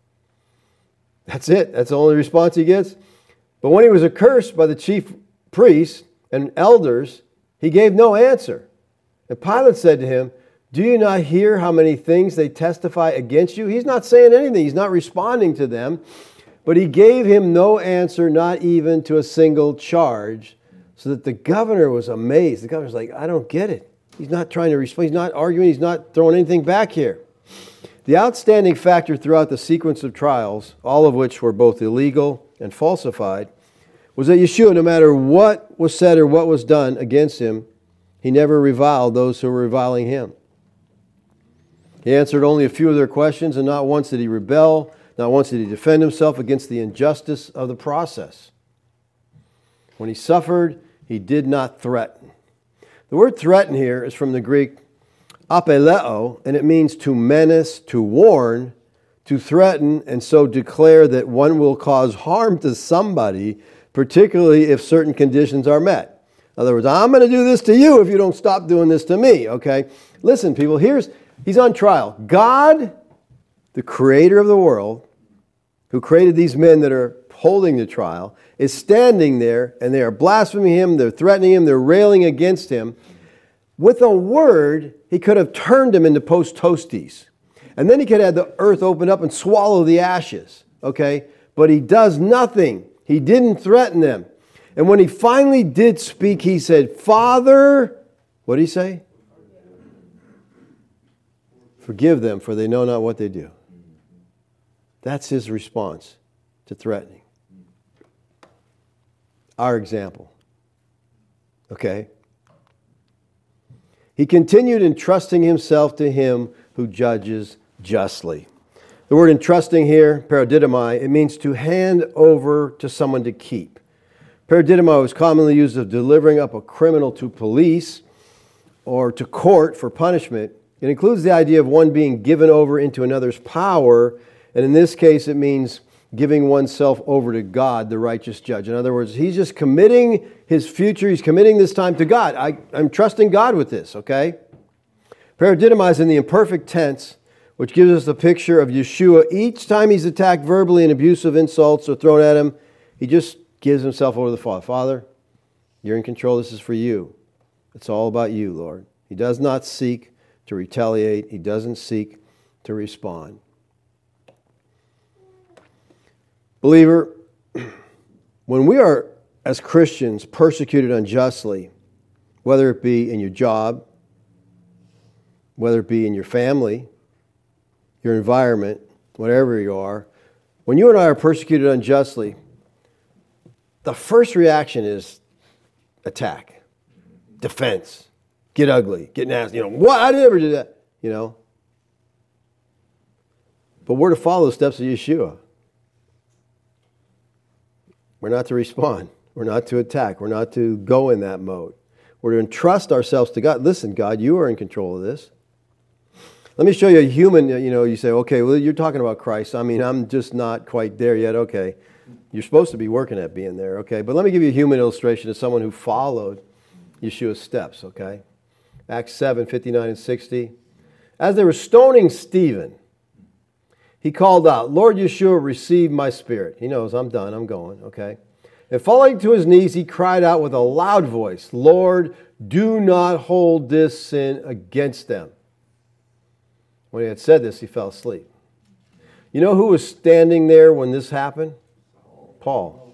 That's it. That's the only response he gets. But when he was accursed by the chief priests and elders, he gave no answer. And Pilate said to him, do you not hear how many things they testify against you? He's not saying anything. He's not responding to them. But he gave him no answer, not even to a single charge, so that the governor was amazed. The governor's like, I don't get it. He's not trying to respond. He's not arguing. He's not throwing anything back here. The outstanding factor throughout the sequence of trials, all of which were both illegal and falsified, was that Yeshua, no matter what was said or what was done against him, he never reviled those who were reviling him. He answered only a few of their questions, and not once did he rebel, not once did he defend himself against the injustice of the process. When he suffered, he did not threaten. The word threaten here is from the Greek apeleo, and it means to menace, to warn, to threaten, and so declare that one will cause harm to somebody, particularly if certain conditions are met. In other words, I'm going to do this to you if you don't stop doing this to me, okay? Listen, people, here's, he's on trial. God, the creator of the world, who created these men that are holding the trial, is standing there, and they are blaspheming him, they're threatening him, they're railing against him. With a word, he could have turned him into post-toasties. And then he could have the earth open up and swallow the ashes, okay? But he does nothing. He didn't threaten them. And when he finally did speak, he said, Father, what did he say? Forgive them, for they know not what they do. That's his response to threatening. Our example. Okay? He continued entrusting himself to him who judges justly. The word entrusting here, paradidomai, it means to hand over to someone to keep. Paradidomai is commonly used of delivering up a criminal to police or to court for punishment. It includes the idea of one being given over into another's power, and in this case it means giving oneself over to God, the righteous judge. In other words, he's just committing his future, he's committing this time to God. I, I'm trusting God with this, okay? Paradidomai is in the imperfect tense, which gives us the picture of Yeshua. Each time he's attacked verbally and abusive insults are thrown at him, he just gives himself over to the Father. Father, you're in control. This is for you. It's all about you, Lord. He does not seek to retaliate. He doesn't seek to respond. Believer, when we are, as Christians, persecuted unjustly, whether it be in your job, whether it be in your family, your environment, whatever you are, when you and I are persecuted unjustly, the first reaction is attack, defense, get ugly, get nasty. You know, what? I never did that. You know. But we're to follow the steps of Yeshua. We're not to respond. We're not to attack. We're not to go in that mode. We're to entrust ourselves to God. Listen, God, you are in control of this. Let me show you a human, you know, you say, okay, well, you're talking about Christ. I mean, I'm just not quite there yet. Okay. You're supposed to be working at being there, okay? But let me give you a human illustration of someone who followed Yeshua's steps, okay? Acts seven, fifty-nine and sixty. As they were stoning Stephen, he called out, Lord Yeshua, receive my spirit. He knows, I'm done, I'm going, okay? And falling to his knees, he cried out with a loud voice, Lord, do not hold this sin against them. When he had said this, he fell asleep. You know who was standing there when this happened? Paul.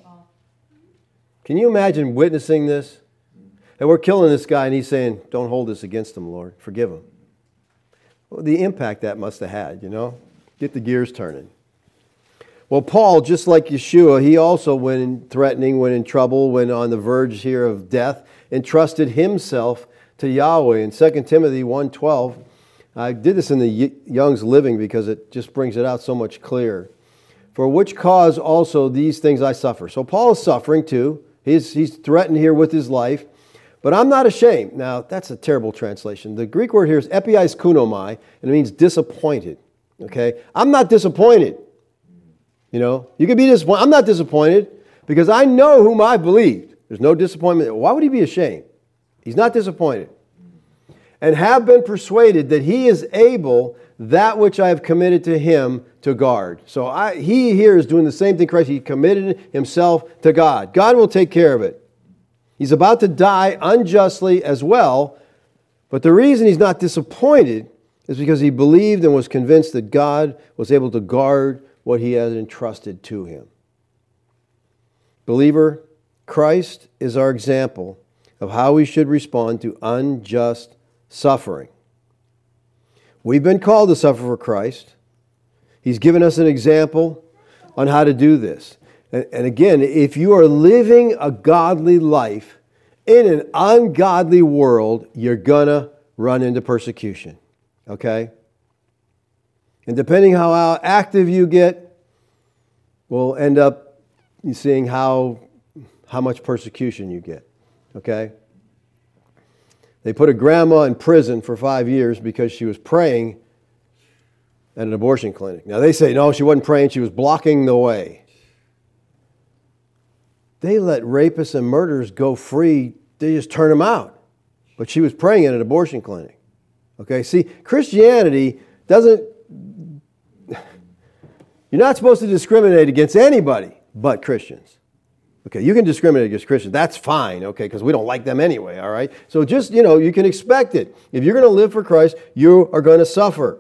Can you imagine witnessing this? And we're killing this guy and he's saying, don't hold this against him, Lord. Forgive him. Well, the impact that must have had, you know? Get the gears turning. Well, Paul, just like Yeshua, he also, when threatening, when in trouble, when on the verge here of death, entrusted himself to Yahweh. In Second Timothy one twelve, I did this in the Young's Living because it just brings it out so much clearer. For which cause also these things I suffer. So Paul is suffering too. He's, he's threatened here with his life. But I'm not ashamed. Now, that's a terrible translation. The Greek word here is epiais kunomai, and it means disappointed. Okay? I'm not disappointed. You know, you could be disappointed. I'm not disappointed because I know whom I believed. There's no disappointment. Why would he be ashamed? He's not disappointed. And have been persuaded that he is able that which I have committed to him to guard. So I, he here is doing the same thing Christ. He committed himself to God. God will take care of it. He's about to die unjustly as well. But the reason he's not disappointed is because he believed and was convinced that God was able to guard what he had entrusted to him. Believer, Christ is our example of how we should respond to unjust suffering. We've been called to suffer for Christ. He's given us an example on how to do this. And, and again, if you are living a godly life in an ungodly world, you're going to run into persecution. Okay? And depending how active you get, we'll end up seeing how, how much persecution you get. Okay? They put a grandma in prison for five years because she was praying at an abortion clinic. Now they say, no, she wasn't praying, she was blocking the way. They let rapists and murderers go free, they just turn them out. But she was praying at an abortion clinic. Okay, see, Christianity doesn't, you're not supposed to discriminate against anybody but Christians. Okay, you can discriminate against Christians. That's fine, okay, because we don't like them anyway, all right? So just, you know, you can expect it. If you're going to live for Christ, you are going to suffer.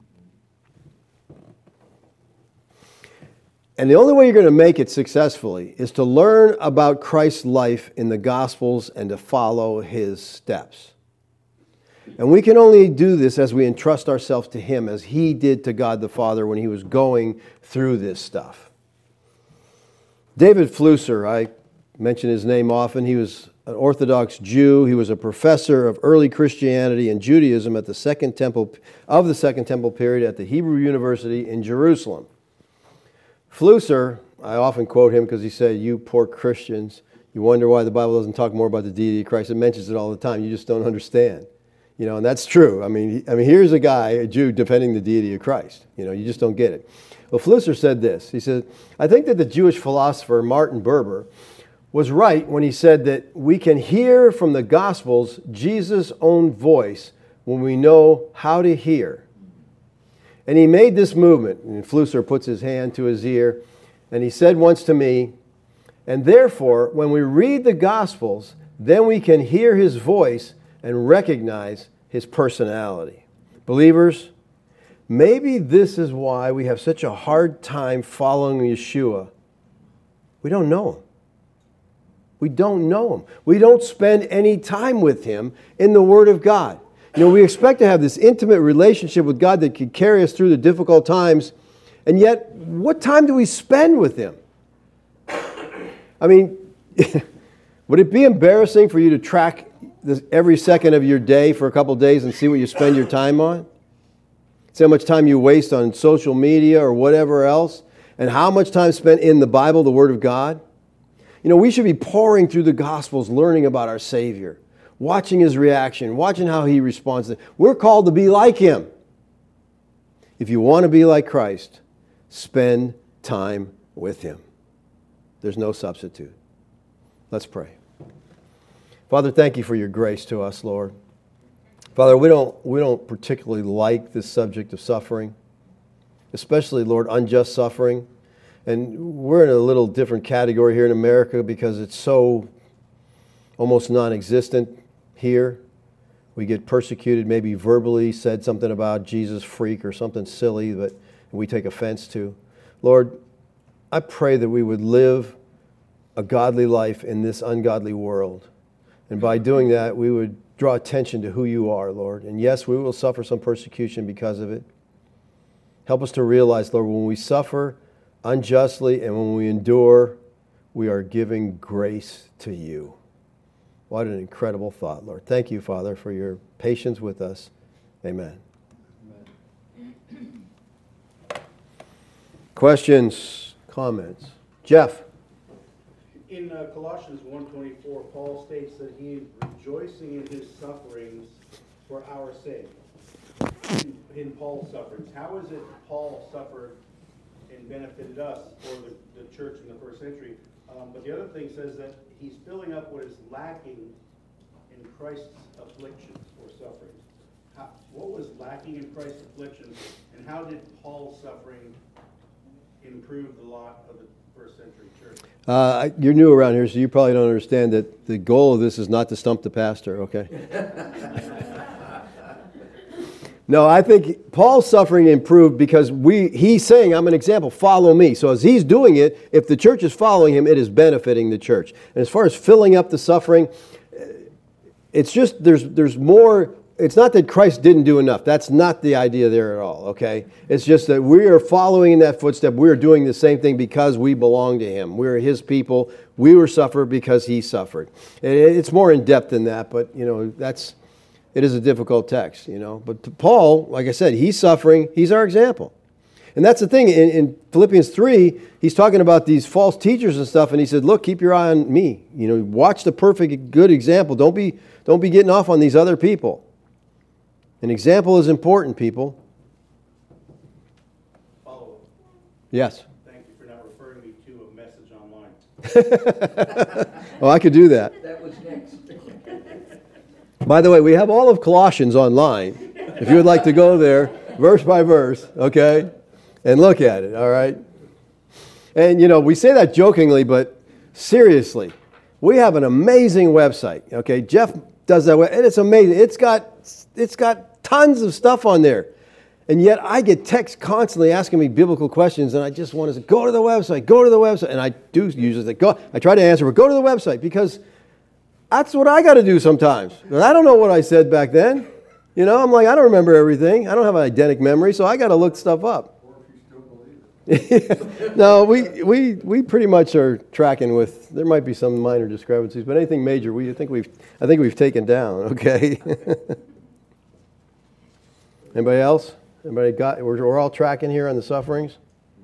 And the only way you're going to make it successfully is to learn about Christ's life in the Gospels and to follow his steps. And we can only do this as we entrust ourselves to him, as he did to God the Father when he was going through this stuff. David Flusser, I mention his name often. He was an Orthodox Jew. He was a professor of early Christianity and Judaism at the Second Temple of the Second Temple period at the Hebrew University in Jerusalem. Flusser, I often quote him because he said, "You poor Christians, you wonder why the Bible doesn't talk more about the deity of Christ. It mentions it all the time. You just don't understand." You know, and that's true. I mean, he, I mean, here's a guy, a Jew, defending the deity of Christ. You know, you just don't get it. Well, Flusser said this. He said, "I think that the Jewish philosopher Martin Buber was right when he said that we can hear from the Gospels Jesus' own voice when we know how to hear." And he made this movement, and Flusser puts his hand to his ear, and he said once to me, "And therefore, when we read the Gospels, then we can hear his voice and recognize his personality." Believers, maybe this is why we have such a hard time following Yeshua. We don't know him. We don't know him. We don't spend any time with him in the Word of God. You know, we expect to have this intimate relationship with God that can carry us through the difficult times, and yet, what time do we spend with him? I mean, would it be embarrassing for you to track this every second of your day for a couple of days and see what you spend your time on? See how much time you waste on social media or whatever else, and how much time spent in the Bible, the Word of God? You know, we should be pouring through the Gospels, learning about our Savior, watching his reaction, watching how he responds. We're called to be like him. If you want to be like Christ, spend time with him. There's no substitute. Let's pray. Father, thank you for your grace to us, Lord. Father, we don't, we don't particularly like this subject of suffering, especially, Lord, unjust suffering. And we're in a little different category here in America because it's so almost non-existent here. We get persecuted, maybe verbally said something about Jesus freak or something silly that we take offense to. Lord, I pray that we would live a godly life in this ungodly world. And by doing that, we would draw attention to who you are, Lord. And yes, we will suffer some persecution because of it. Help us to realize, Lord, when we suffer unjustly and when we endure, we are giving grace to you. What an incredible thought, Lord. Thank you, Father, for your patience with us. Amen. Amen. Questions, comments? Jeff?
In uh, Colossians one twenty-four, Paul states that he is rejoicing in his sufferings for our sake. In, in Paul's sufferings. How is it Paul suffered and benefited us, or the, the church in the first century? Um, but the other thing says that he's filling up what is lacking in Christ's afflictions or sufferings. How, what was lacking in Christ's afflictions, and how did Paul's suffering improve the lot of the first century church?
Uh, you're new around here, so you probably don't understand that the goal of this is not to stump the pastor, okay? No, I think Paul's suffering improved because we he's saying, I'm an example, follow me. So as he's doing it, if the church is following him, it is benefiting the church. And as far as filling up the suffering, it's just, there's there's more, it's not that Christ didn't do enough. That's not the idea there at all, okay? It's just that we are following in that footstep. We are doing the same thing because we belong to him. We're his people. We were suffered because he suffered. And it's more in depth than that, but, you know, that's... It is a difficult text, you know. But to Paul, like I said, he's suffering. He's our example. And that's the thing. In, in Philippians three, he's talking about these false teachers and stuff, and he said, look, keep your eye on me. You know, watch the perfect, good example. Don't be, don't be getting off on these other people. An example is important, people.
Follow up.
Yes.
Thank you for not referring me to a message online.
Oh, I could do that.
That was next.
By the way, we have all of Colossians online. If you would like to go there, verse by verse, okay, and look at it, all right? And, you know, we say that jokingly, but seriously, we have an amazing website, okay? Jeff does that, and it's amazing. It's got, it's got tons of stuff on there. And yet I get texts constantly asking me biblical questions, and I just want to say, go to the website, go to the website. And I do usually say, go. I try to answer, but go to the website, because that's what I got to do sometimes. And I don't know what I said back then. You know, I'm like, I don't remember everything. I don't have an eidetic memory, so I got to look stuff up.
Or if you still believe it.
No, we, we, we pretty much are tracking with, there might be some minor discrepancies, but anything major, we I think we've, I think we've taken down, okay? Anybody else? Anybody got, we're, we're all tracking here on the sufferings?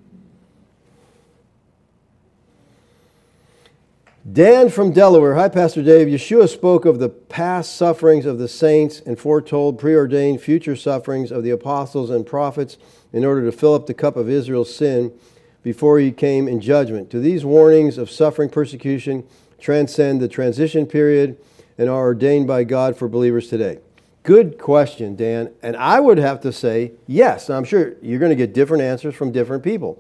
Dan from Delaware. Hi, Pastor Dave. Yeshua spoke of the past sufferings of the saints and foretold preordained future sufferings of the apostles and prophets in order to fill up the cup of Israel's sin before he came in judgment. Do these warnings of suffering persecution transcend the transition period and are ordained by God for believers today? Good question, Dan. And I would have to say yes. Now, I'm sure you're going to get different answers from different people.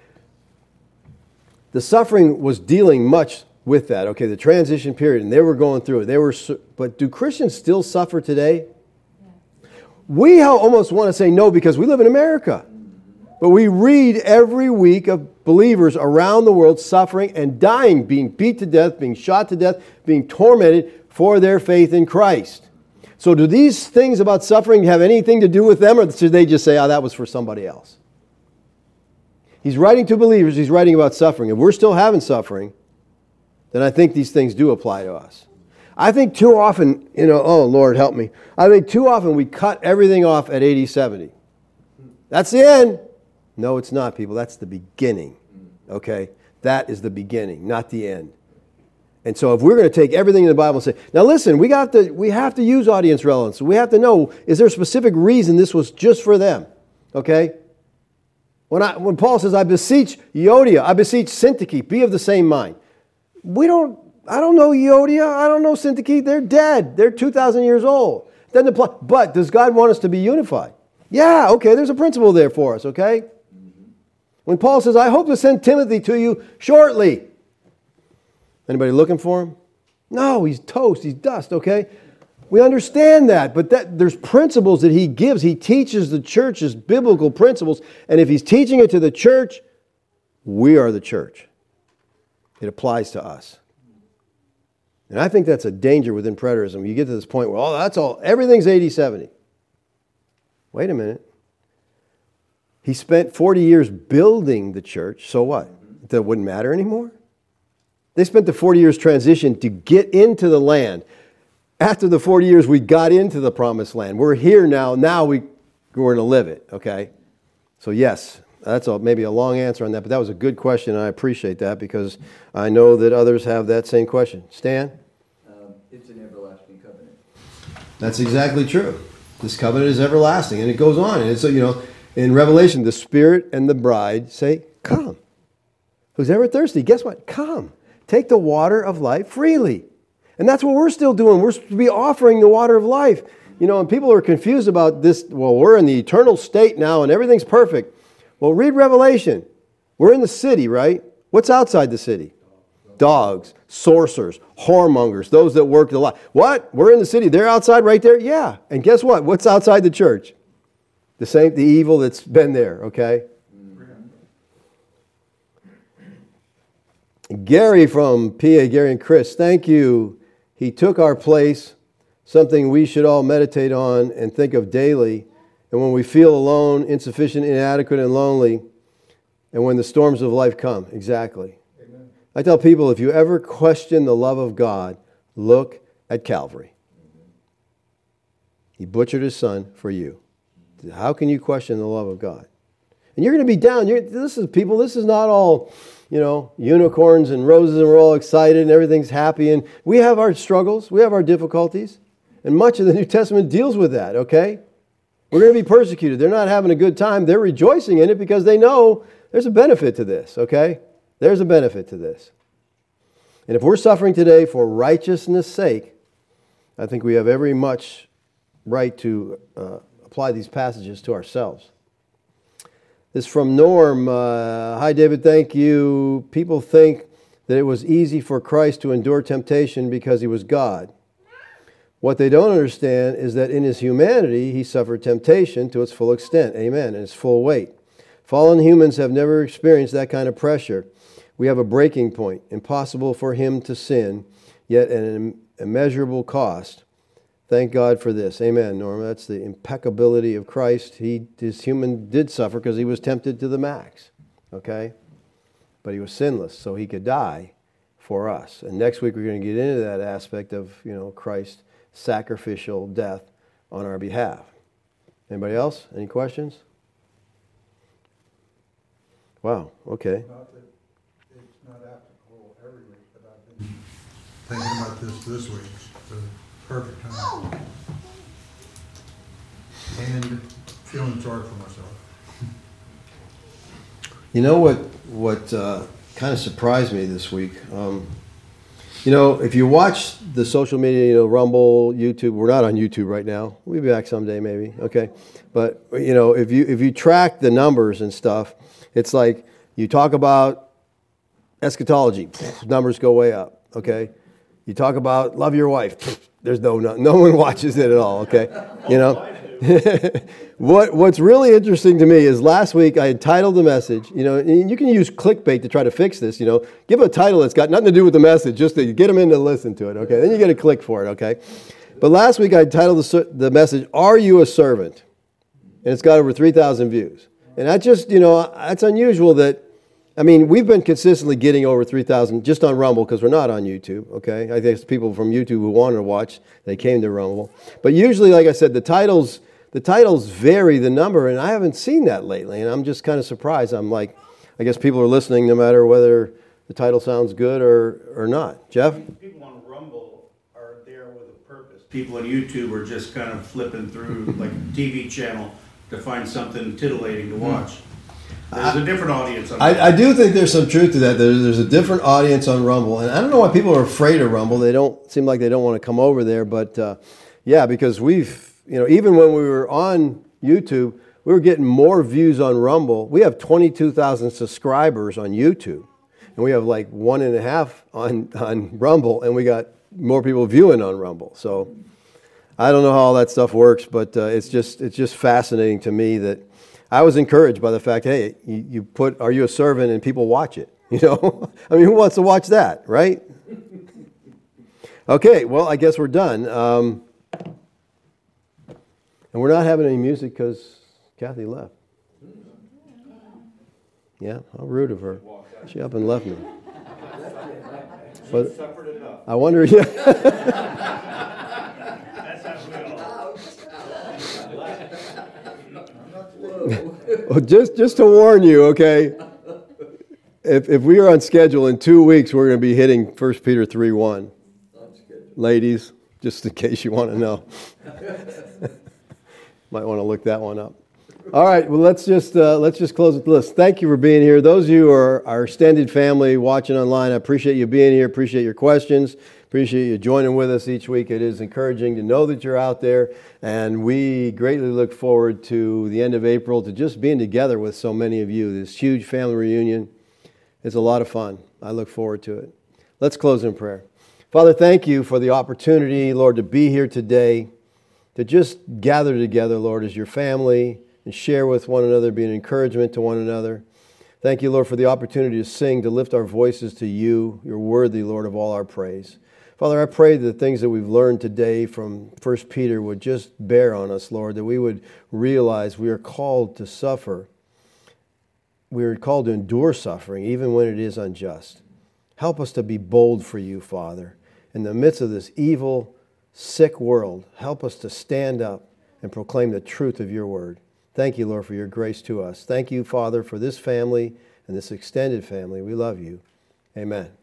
The suffering was dealing much with that, okay, the transition period, and they were going through it. They were, but do Christians still suffer today? Yeah. We almost want to say no because we live in America. But we read every week of believers around the world suffering and dying, being beat to death, being shot to death, being tormented for their faith in Christ. So do these things about suffering have anything to do with them, or should they just say, oh, that was for somebody else? He's writing to believers. He's writing about suffering. If we're still having suffering, then I think these things do apply to us. I think too often, you know, oh, Lord, help me. I think too often we cut everything off at eighty, seventy. That's the end. No, it's not, people. That's the beginning, okay? That is the beginning, not the end. And so if we're going to take everything in the Bible and say, now listen, we got to, we have to use audience relevance. We have to know, is there a specific reason this was just for them, okay? When, I, when Paul says, I beseech Euodia, I beseech Syntyche, be of the same mind. We don't, I don't know Euodia, I don't know Syntyche, they're dead. They're two thousand years old. Doesn't apply. But does God want us to be unified? Yeah, okay, there's a principle there for us, okay? Mm-hmm. When Paul says, I hope to send Timothy to you shortly. Anybody looking for him? No, he's toast, he's dust, okay? We understand that, but that there's principles that he gives. He teaches the church's biblical principles, and if he's teaching it to the church, we are the church. It applies to us. And I think that's a danger within preterism. You get to this point where, oh, that's all, everything's eighty, seventy. Wait a minute. He spent forty years building the church, so what? That wouldn't matter anymore? They spent the forty years transition to get into the land. After the forty years, we got into the promised land. We're here now. Now we, we're going to live it, okay? So yes, that's a, maybe a long answer on that, but that was a good question, and I appreciate that because I know that others have that same question. Stan?
Um, it's an everlasting covenant.
That's exactly true. This covenant is everlasting, and it goes on. And so, you know, in Revelation, the Spirit and the bride say, come. Who's ever thirsty, guess what? Come. Take the water of life freely. And that's what we're still doing. We're supposed to be offering the water of life. You know, and people are confused about this. Well, we're in the eternal state now, and everything's perfect. Well, read Revelation. We're in the city, right? What's outside the city? Dogs, sorcerers, whoremongers, those that work the lie. What? We're in the city. They're outside right there? Yeah. And guess what? What's outside the church? The same, the evil that's been there, okay? Gary from P A, Gary and Chris, thank you. He took our place, something we should all meditate on and think of daily. And when we feel alone, insufficient, inadequate, and lonely, and when the storms of life come, exactly. Amen. I tell people, if you ever question the love of God, look at Calvary. Amen. He butchered his son for you. How can you question the love of God? And you're going to be down. You're, this is people, this is not all, you know, unicorns and roses and we're all excited and everything's happy. And we have our struggles. We have our difficulties. And much of the New Testament deals with that, okay? We're going to be persecuted. They're not having a good time. They're rejoicing in it because they know there's a benefit to this, okay? There's a benefit to this. And if we're suffering today for righteousness' sake, I think we have every much right to uh, apply these passages to ourselves. This is from Norm. Uh, Hi, David, thank you. People think that it was easy for Christ to endure temptation because he was God. What they don't understand is that in his humanity, he suffered temptation to its full extent. Amen. And its full weight. Fallen humans have never experienced that kind of pressure. We have a breaking point. Impossible for him to sin, yet at an immeasurable cost. Thank God for this. Amen, Norma. That's the impeccability of Christ. He, his human did suffer because he was tempted to the max. okay? But he was sinless, so he could die for us. And next week we're going to get into that aspect of, you know, Christ's sacrificial death on our behalf. Anybody else? Any questions? Wow, okay.
Not that it's not applicable every week, but I've been thinking about this this week. It's the perfect time. And feeling sorry for myself.
You know what, what uh, kind of surprised me this week? Um, you know, if you watch the social media, you know, Rumble, YouTube, we're not on YouTube right now. We'll be back someday maybe, okay? But, you know, if you if you track the numbers and stuff, it's like you talk about eschatology, numbers go way up, okay? You talk about love your wife, there's no, no, no one watches it at all, okay? You know? what What's really interesting to me is last week I had titled the message, you know, and you can use clickbait to try to fix this, you know. Give a title that's got nothing to do with the message, just to get them in to listen to it, okay? Then you get a click for it, okay? But last week I titled the, the message, Are You a Servant? And it's got over three thousand views. And that just, you know, that's unusual that, I mean, we've been consistently getting over three thousand just on Rumble because we're not on YouTube, okay? I think it's people from YouTube who wanted to watch, they came to Rumble. But usually, like I said, the titles the titles vary the number, and I haven't seen that lately, and I'm just kind of surprised. I'm like, I guess people are listening no matter whether the title sounds good or, or not. Jeff?
People on Rumble are there with a purpose. People on YouTube are just kind of flipping through like a T V channel to find something titillating to watch. There's a different audience on
I, I do think there's some truth to that. There's, there's a different audience on Rumble. And I don't know why people are afraid of Rumble. They don't seem like they don't want to come over there. But, uh, yeah, because we've, you know, even when we were on YouTube, we were getting more views on Rumble. We have twenty-two thousand subscribers on YouTube. And we have like one and a half on, on Rumble. And we got more people viewing on Rumble. So I don't know how all that stuff works. But uh, it's just it's just fascinating to me that I was encouraged by the fact, hey, you, you put, Are You a Servant? And people watch it, you know? I mean, who wants to watch that, right? Okay, well, I guess we're done. Um, and we're not having any music because Kathy left. Yeah, how rude of her. She up and left me. But I wonder, yeah. Well, just just to warn you, okay, if if we are on schedule in two weeks, we're going to be hitting First Peter three one. Ladies, just in case you want to know. Might want to look that one up. All right, well, let's just uh, let's just close with the list. Thank you for being here. Those of you who are our extended family watching online, I appreciate you being here, appreciate your questions. Appreciate you joining with us each week. It is encouraging to know that you're out there, and we greatly look forward to the end of April to just being together with so many of you. This huge family reunion. It's a lot of fun. I look forward to it. Let's close in prayer. Father, thank you for the opportunity, Lord, to be here today, to just gather together, Lord, as your family and share with one another, be an encouragement to one another. Thank you, Lord, for the opportunity to sing, to lift our voices to you. You're worthy, Lord, of all our praise. Father, I pray that the things that we've learned today from First Peter would just bear on us, Lord, that we would realize we are called to suffer. We are called to endure suffering, even when it is unjust. Help us to be bold for you, Father. In the midst of this evil, sick world, help us to stand up and proclaim the truth of your word. Thank you, Lord, for your grace to us. Thank you, Father, for this family and this extended family. We love you. Amen.